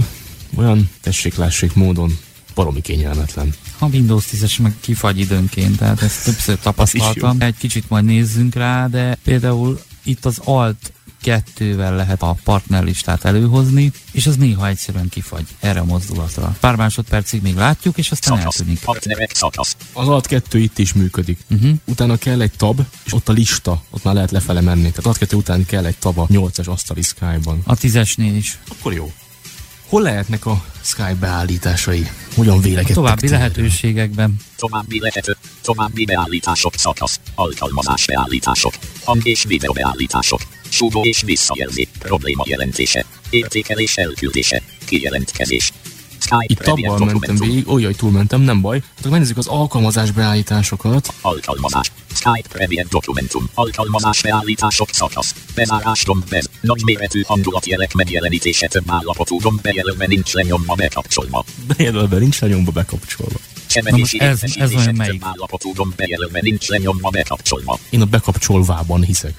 olyan tessék-lássék módon baromi kényelmetlen. A Windows 10-es meg kifagy időnként, tehát ezt többször tapasztaltam. Egy kicsit majd nézzünk rá, de például itt az Alt 2-vel lehet a partnerlistát előhozni, és az néha egyszerűen kifagy erre a mozdulatra. Pár másodpercig még látjuk, és aztán eltűnik. Az Alt 2 itt is működik. Utána kell egy tab, és ott a lista, ott már lehet lefele menni. Tehát Alt 2 után kell egy tab a 8-as asztali Skype-ban. A 10-esnél is. Akkor jó. Hol lehetnek a Skype beállításai? Hogyan vélekedtek? További lehetőségekben. További beállítások szakasz. Alkalmazás beállítások. Hang és videó beállítások. Súgó és visszajelzés. Probléma jelentése. Értékelés elküldése. Kijelentkezés. Itt tabbal mentem végig, olyaj, túlmentem, nem baj. Tehát megnézzük az alkalmazás beállításokat. Alkalmazás. Skype Premier Dokumentum. Alkalmazás beállítások szakasz. Bezárás gomb bez. Nagyméretű hangulatjelek megjelenítése több állapotú gomb bejelölve nincs lenyomva bekapcsolva. Bejelölve nincs lenyomva bekapcsolva. Csemelési ez olyan melyik? több állapotú gomb bejelölve nincs lenyomva bekapcsolva. Én a bekapcsolvában hiszek.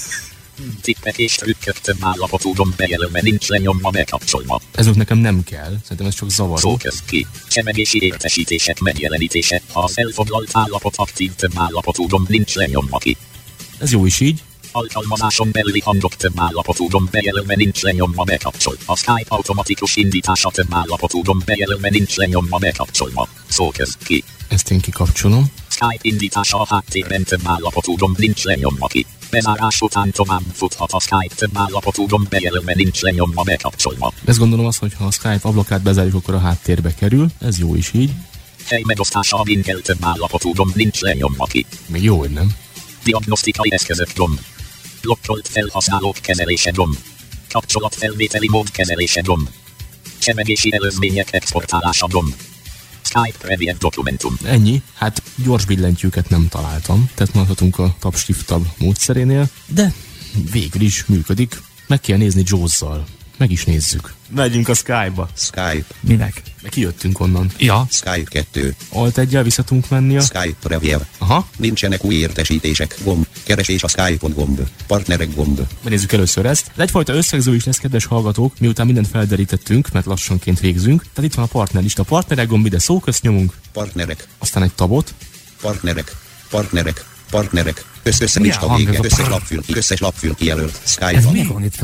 Tippek és trükkök több állapotú gomb bejelölve nincs lenyomva bekapcsolva. Ezek nekem nem kell, szerintem ez csak zavaró. Szóköz ki. Csemegési értesítések megjelenítése. Ha az elfoglalt állapot aktív több állapotú gomb nincs lenyomva ki. Ez jó is így. Alkalmazáson belüli hangok több állapotú gomb bejelölve nincs lenyomva bekapcsol. A Skype automatikus indítása több állapotú gomb bejelölve nincs lenyomva bekapcsolva. Szóköz ki. Ezt én kikapcsolom. Skype indítása a háttérben több állapotú gomb nincs lenyomva ki. Bezárás után tovább futhat a Skype több állapotú gomb bejelölve nincs lenyomva bekapcsolva. Ezt gondolom az, hogy ha a Skype ablakát bezárjuk, akkor a háttérbe kerül. Ez jó is így. Hely megosztása a Winkel több állapotú gomb nincs lenyomva ki. Még jó, hogy nem. Diagnosztikai eszközök gomb. Blokkolt felhasználók kezelése gomb. Kapcsolatfelvételi mód kezelése gomb. Csemegési előzmények exportálása gomb. Skype Premier Dokumentum. Ennyi. Hát gyors billentyűket nem találtam. Tehát maradhatunk a Tab Shift Tab módszerénél. De végül is működik. Meg kell nézni JAWS-zal. Meg is nézzük. Megyünk a Skype-ba. Skype. Minek? Kijöttünk onnan. Ja. Skype 2. Alt 1-jel vissza tudunk menni a... Skype Premier. Aha. Nincsenek új értesítések. Gomb. Keresés a Skype-on gomb. Partnerek gomb. Megnézzük először ezt. Ez egyfajta összegző is lesz, kedves hallgatók, miután mindent felderítettünk, mert lassanként végzünk. Tehát itt van a partnerlista. Partnerek gomb, ide szóközt nyomunk. Partnerek. Aztán egy tabot. Partnerek. Partnerek. Partnerek. Összes Milyen lista hang vége. ez a Összes lapfül kijelölt. Ez Skype-on. mi van itt?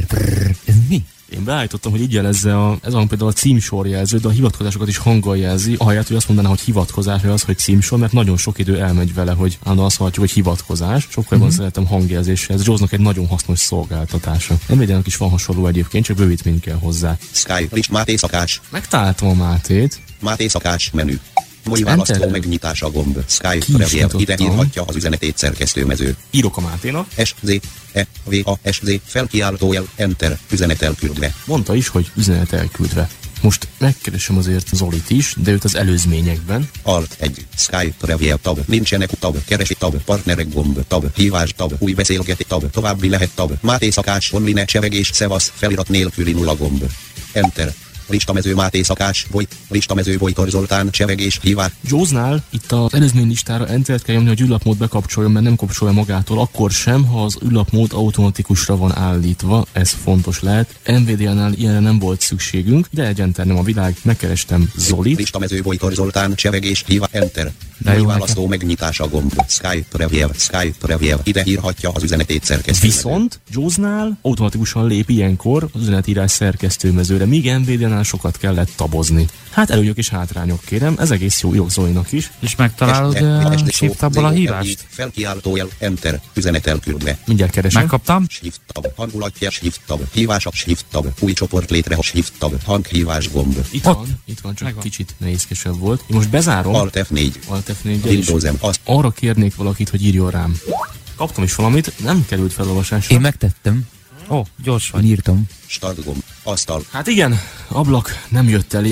Ez mi? Én beállítottam, hogy így jelezze ez van például a címsorjelző, de a hivatkozásokat is hanggal jelzi, ahelyett, hogy azt mondaná, hogy hivatkozás, vagy az, hogy címsor, mert nagyon sok idő elmegy vele, hogy állandóan azt hallhatjuk, hogy hivatkozás. Sokkal jobban szeretem hangjelzésre. Ez JAWS-nak egy nagyon hasznos szolgáltatása. Nvidia-nak is van hasonló egyébként, csak bővítmény kell hozzá. Skype list Máté Szakás. Megtaláltam a Mátét. Máté Szakás menü. Mói választó megnyitása gomb. Skype Premier. Ide írhatja az üzenetét szerkesztőmező. Írok a Máténak. SZ, E, V, A, SZ, felkiáltójel, Enter, üzenet elküldve. Mondta is, hogy üzenet elküldve. Most megkeresem azért Zolit is, de őt az előzményekben. Alt 1, Skype Premier tab, nincsenek tab, keresi tab, partnerek gomb, tab, hívás tab, új beszélgeti tab, további lehet tab, Máté Szakás, online csevegés, szevasz, felirat nélküli nulla gomb. Enter. Listamező Máté Szakás, listamező Bojtor Zoltán, csevegés, hívás. JAWS-nál itt az előzmény listára entert kell nyomni, hogy űrlapmód bekapcsoljon, mert nem kapcsolja magától, akkor sem, ha az űrlapmód automatikusra van állítva, ez fontos lehet. Nvidia-nál ilyenre nem volt szükségünk, de egy enter nem a világ, megkerestem Zolit. Listamező Bojtor Zoltán, csevegés, hívás, enter. De jó választó megnyitása gomb. Skype Premier, ide írhatja az üzenetét szerkesztő. Viszont JAWS-nál automatikusan lép ilyenkor az üzenetírás szerkesztőmezőre, míg Nvidia-nál sokat kellett tabozni. Hát előnyök és hátrányok, kérem, ez egész jó Zolinak is. És megtalálod a Shift Tabból a hívást? Felkiáltójel, Enter, üzenet elküldve. Mindjárt keresem. Megkaptam? Shift tab, hangulatja, Shift tab, hívások, Shift tab, új csoport létre, Shift tab, hanghívás gomb. Itt van, csak Megvan. kicsit nehézkesebb volt. Én most bezárom. Alt F4. Alt F4-el is. Windows M, az. Arra kérnék valakit, hogy írjon rám. Kaptam is valamit, nem került felolvasásra. Én megtettem. Ó, gyors Én vagy. írtam. Start gomb, asztal. Hát igen, ablak nem jött elém,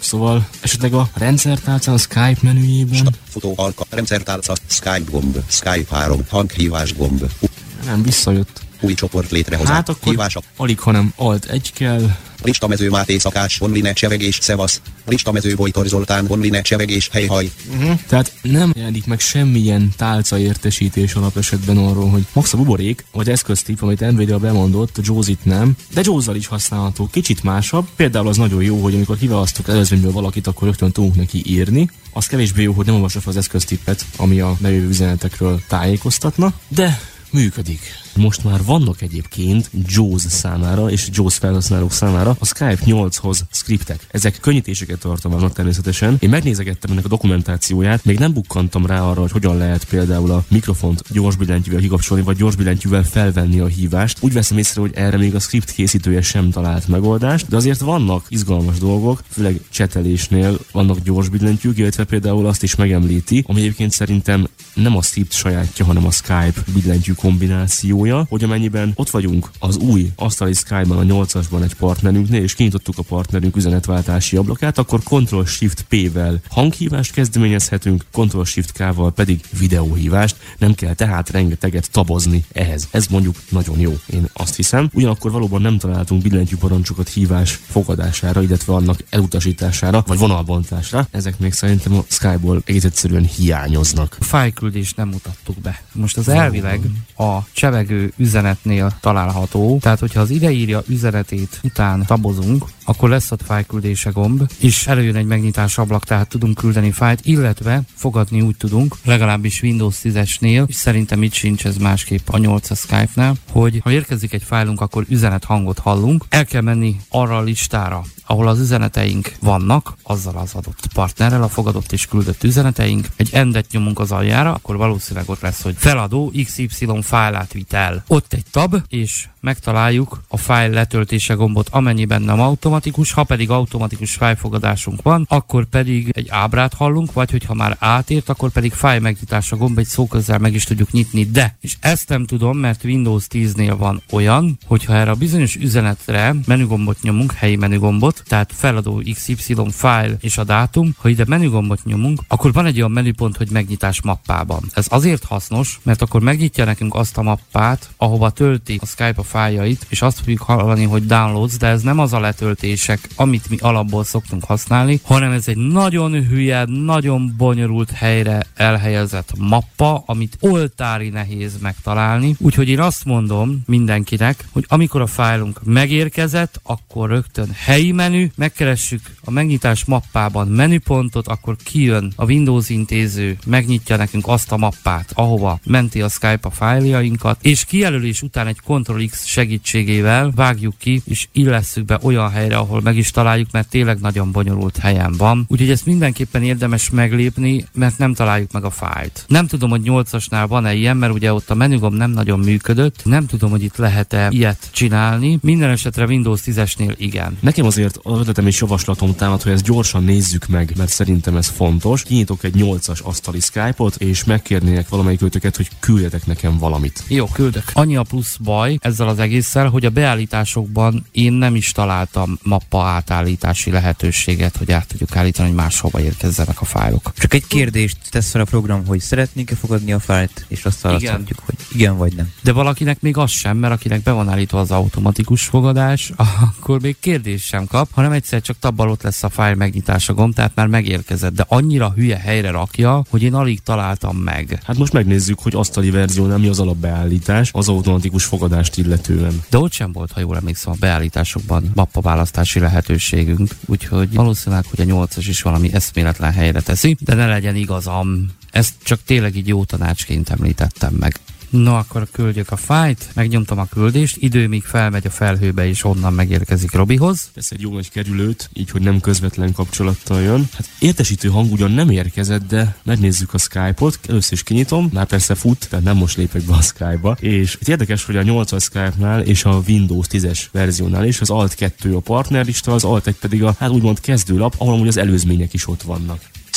Szóval esetleg a rendszertálcán a Skype menüjében... Futóalka, rendszertálca, Skype gomb, Skype 3, hanghívás gomb. Nem, visszajött. Új csoport létrehozás. Hát akkor hívások. alig, hanem Alt 1 kell. Listamező Máté Szakás, online csevegés, szevasz. Listamező Bojtor Zoltán, online csevegés, helyhaj. Tehát nem jelenik meg semmilyen tálca értesítés alapesetben arról, hogy max a buborék, vagy eszköztip, amit Nvidia bemondott, a JAWS-it nem, de JAWS-zal is használható, kicsit másabb. Például az nagyon jó, hogy amikor kiválasztok előzményből valakit, akkor rögtön tudunk neki írni. Az kevésbé jó, hogy nem olvassa fel az eszköztippet, ami a bejövő üzenetekről tájékoztatna, de működik. Most már vannak egyébként JAWS számára és JAWS felhasználók számára a Skype 8-hoz scriptek. Ezek könnyítéseket tartalmaznak természetesen. Én megnézegettem ennek a dokumentációját, még nem bukkantam rá arra, hogy hogyan lehet például a mikrofont gyors billentyűvel kikapcsolni, vagy gyors billentyűvel felvenni a hívást. Úgy veszem észre, hogy erre még a script készítője sem talált megoldást, de azért vannak izgalmas dolgok, főleg csetelésnél vannak gyors billentyűk, illetve például azt is megemlíti, ami egyébként szerintem nem a script sajátja, hanem a Skype billentyű kombináció, hogy amennyiben ott vagyunk az új asztali Skype-ban, a 8-asban egy partnerünknél, és kinyitottuk a partnerünk üzenetváltási ablakát, akkor Ctrl-Shift-P-vel hanghívást kezdeményezhetünk, Ctrl-Shift-K-val pedig videóhívást. Nem kell tehát rengeteget tabozni ehhez. Ez mondjuk nagyon jó, én azt hiszem. Ugyanakkor valóban nem találtunk billentyűparancsokat hívás fogadására, illetve annak elutasítására, vagy vonalbontásra. Ezek még szerintem a Skype-ból egész egyszerűen hiányoznak. A fájlküldést nem mutattuk be. Most az elvileg a csevegő üzenetnél található, tehát hogyha az ideírja üzenetét után tabozunk, akkor lesz ott fájlküldése gomb, és előjön egy megnyitás ablak, tehát tudunk küldeni fájlt, illetve fogadni úgy tudunk, legalábbis Windows 10-esnél, és szerintem itt sincs ez másképp a 8-as Skype-nál, hogy ha érkezik egy fájlunk, akkor üzenet hangot hallunk, el kell menni arra a listára, ahol az üzeneteink vannak, azzal az adott partnerrel, a fogadott és küldött üzeneteink, egy endet nyomunk az aljára, akkor valószínűleg ott lesz, hogy feladó XY fájlátvitel. Ott egy tab, és megtaláljuk a fájl letöltése gombot, amennyiben nem automatikus, ha pedig automatikus fájlfogadásunk van, akkor pedig egy ábrát hallunk, vagy hogyha már átért, akkor pedig fájl megnyitása gomb, egy szóközzel meg is tudjuk nyitni, de, és ezt nem tudom, mert Windows 10-nél van olyan, hogyha erre a bizonyos üzenetre menügombot nyomunk, helyi menügombot, tehát feladó XY fájl és a dátum, ha ide menügombot nyomunk, akkor van egy olyan menüpont, hogy megnyitás mappában. Ez azért hasznos, mert akkor megnyitja nekünk azt a mappát, ahova tölti a Skype a fájljait, és azt fogjuk hallani, hogy downloads, de ez nem az a letöltések, amit mi alapból szoktunk használni, hanem ez egy nagyon hülye, nagyon bonyolult helyre elhelyezett mappa, amit oltári nehéz megtalálni. Úgyhogy én azt mondom mindenkinek, hogy amikor a fájlunk megérkezett, akkor rögtön helyi menü, megkeressük a megnyitás mappában menüpontot, akkor kijön a Windows intéző, megnyitja nekünk azt a mappát, ahova menti a Skype a fájljainkat, és kijelölés után egy Ctrl-X segítségével vágjuk ki, és illesszük be olyan helyre, ahol meg is találjuk, mert tényleg nagyon bonyolult helyen van. Úgyhogy ezt mindenképpen érdemes meglépni, mert nem találjuk meg a fájlt. Nem tudom, hogy 8-asnál van-e ilyen, mert ugye ott a menügomb nem nagyon működött. Nem tudom, hogy itt lehet-e ilyet csinálni. Minden esetre Windows 10-esnél igen. Nekem azért az ötletem és javaslatom támad, hogy ezt gyorsan nézzük meg, mert szerintem ez fontos. Kinyitok egy 8-as asztali Skype-ot, és megkérnének valamelyik őtöket, hogy küldjetek nekem valamit. Jó, küldök. Annyi a plusz baj ezzel az egésszel, hogy a beállításokban én nem is találtam mappa átállítási lehetőséget, hogy át tudjuk állítani, hogy máshova érkezzenek a fájlok. Csak egy kérdést tesz fel a program, hogy szeretnénk-e fogadni a fájlt, és azt választhatjuk, hogy igen vagy nem. De valakinek még az sem, mert akinek be van állítva az automatikus fogadás, akkor még kérdés sem kap, hanem egyszer csak tabbal ott lesz a fájl megnyitása gomb, tehát már megérkezett, de annyira hülye helyre rakja, hogy én alig találtam meg. Hát most megnézzük, hogy asztali verziónál mi az alapbeállítás az automatikus fogadást illetően. De ott sem volt, ha jól emlékszem, a beállításokban mappa választási lehetőségünk, úgyhogy valószínűleg, hogy a 8-as is valami eszméletlen helyre teszi, de ne legyen igazam. Ezt csak tényleg így jó tanácsként említettem meg. No, akkor küldjük a fájlt, megnyomtam a küldést, idő míg felmegy a felhőbe és onnan megérkezik Robihoz. Tesz egy jó nagy kerülőt, így hogy nem közvetlen kapcsolattal jön. Hát értesítő hang ugyan nem érkezett, de megnézzük a Skype-ot, először is kinyitom, már persze fut, tehát nem most lépek be a Skype-ba. És itt érdekes, hogy a 8-as Skype-nál és a Windows 10-es verziónál is az Alt 2 a partnerlista, az Alt 1 pedig a, hát úgymond kezdőlap, ahol amúgy az előzmények is ott vannak.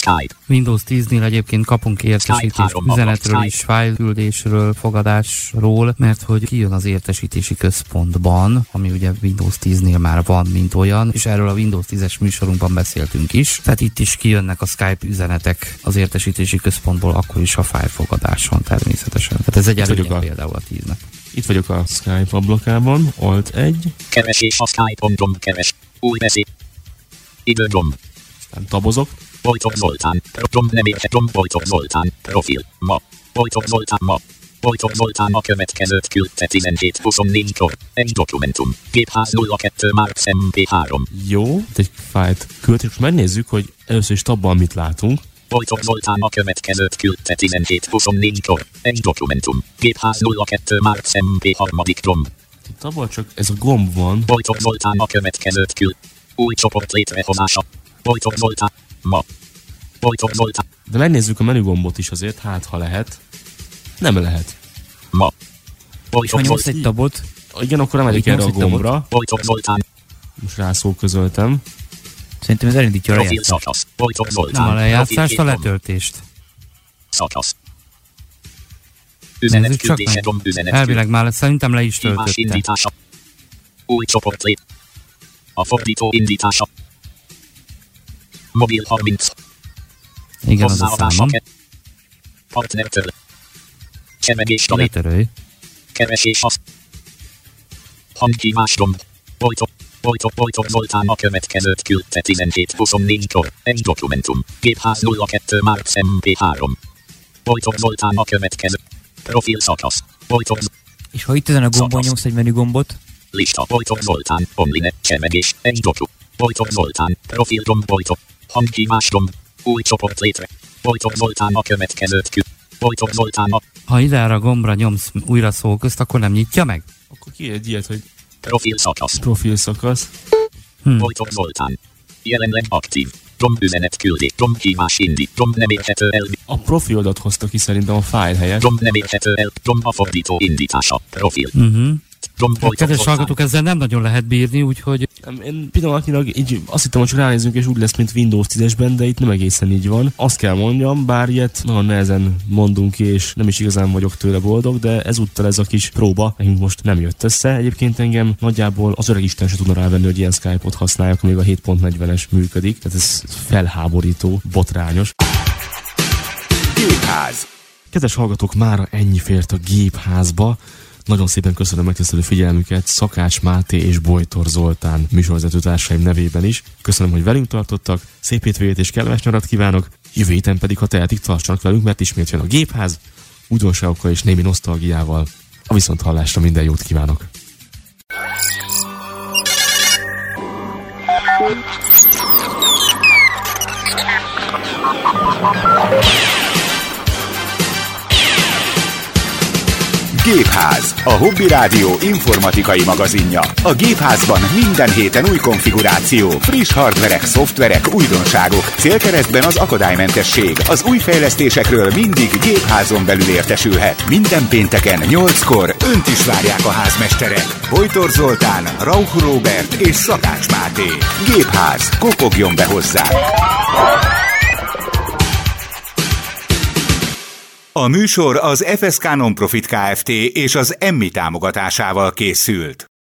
Skype. Windows 10-nél egyébként kapunk értesítést üzenetről is, fájlküldésről, fogadásról, mert hogy kijön az értesítési központban, ami ugye Windows 10-nél már van, mint olyan, és erről a Windows 10-es műsorunkban beszéltünk is. Tehát itt is kijönnek a Skype üzenetek az értesítési központból, akkor is a fájlfogadáson természetesen. Tehát ez egy előnye például a 10-nek. Itt vagyok a Skype ablakában, Alt 1. Keresés a Skype-on, keres. Új beszéd. Időgomb. Aztán tabozok. Bojtok Zoltán. Nem értem, Bojtok Zoltán. Profil. Ma. Bojtok Zoltán ma. Bojtok Zoltán a következőt küldte 17-24-kor. Egy dokumentum. Gépház 02 Marks MP3. Jó, egy fájlt küldtük, és megnézzük, hogy először is tabban mit látunk. Bojtok Zoltán a következőt küldte 17-24-kor. Egy dokumentum. Gépház 02 Marks MP3. gomb. Itt abban csak ez a gomb van. Bojtok Zoltán a következőt küld. Új csoport létrehozása. Bojtok Zoltán. Ma. Bojtok Zoltán. De megnézzük a menügombot is azért, hát ha lehet. Nem lehet. Ma. Bojtok Zoltán. Egy tabot. Igen, akkor emeljük erre a gombra. Bojtok Zoltán. Most rászó közöltem. Szerintem ez elindítja a lejátszást. Bojtok Zoltán. Nem a lejátszást, a letöltést. Szakasz. Üzenet küldése gomb, üzenet. Elvileg már szerintem le is töltötte. Indítása. Új csoport lét. A fordító indítása. Mobil 30. Igen, az a számom. Partnertől. Csevegés talé. Letörölj. Keresés az. Hanghívás gomb. Bojtok Zoltán a következőt küldte 17-24-kor. Egy dokumentum. Gépház 02 Marks MP3. Bojtok Zoltán a következő. Profil szakasz. Bojtok. És ha itt ezen a gombon nyomsz egy menügombot? Lista. Bojtok Zoltán. Online. Csevegés. Egy doku. Bojtok Zoltán. Profil gomb. Bojtok. Hanghívás gomb. Új csoport létre. Bojtok Zoltán a következőt küld. Bojtok Zoltán a... Ha ide a gombra nyomsz újra szó közt, akkor nem nyitja meg? Akkor ki egy ilyet, hogy profil szakasz. Profil szakasz. Bojtok Zoltán. Jelenleg aktív. Gomb üzenet küldés. Gomb hívás indi. Gomb nem érhető el. A profildat hozta ki szerintem a fájl helyett. Gomb nem érhető el. Gomb a fordító indítása. Profil. Kedves hallgatók, ezzel nem nagyon lehet bírni, úgyhogy... Én pillanatnyilag így azt hittem, hogy csak ránézünk és úgy lesz, mint Windows 10-esben, de itt nem egészen így van. Azt kell mondjam, bár ilyet nagyon nehezen mondunk ki, és nem is igazán vagyok tőle boldog, de ezúttal ez a kis próba nekünk most nem jött össze. Egyébként engem nagyjából az öreg Isten se tudna rávenni, hogy ilyen Skype-ot használjak, amíg a 7.40-es működik. Tehát ez felháborító, botrányos. Gépház. Kedves hallgatók, mára ennyi fért a Gépházba. Nagyon szépen köszönöm megtisztelő figyelmüket Szakács Máté és Bojtor Zoltán műsorvezető társaim nevében is. Köszönöm, hogy velünk tartottak, szép hétvégét és kellemes nyarat kívánok, jövő héten pedig, ha tehetik, tartsanak velünk, mert ismét jön a Gépház, újdonságokkal és némi nosztalgiával. A viszonthallásra minden jót kívánok! Gépház, a Hobby Rádió informatikai magazinja. A Gépházban minden héten új konfiguráció, friss hardverek, szoftverek, újdonságok, célkeresztben az akadálymentesség. Az új fejlesztésekről mindig Gépházon belül értesülhet. Minden pénteken 8-kor önt is várják a házmesterek. Bojtor Zoltán, Rauch Róbert és Szakács Máté. Gépház, kopogjon be hozzá! A műsor az FSK Nonprofit Kft. És az Emmi támogatásával készült.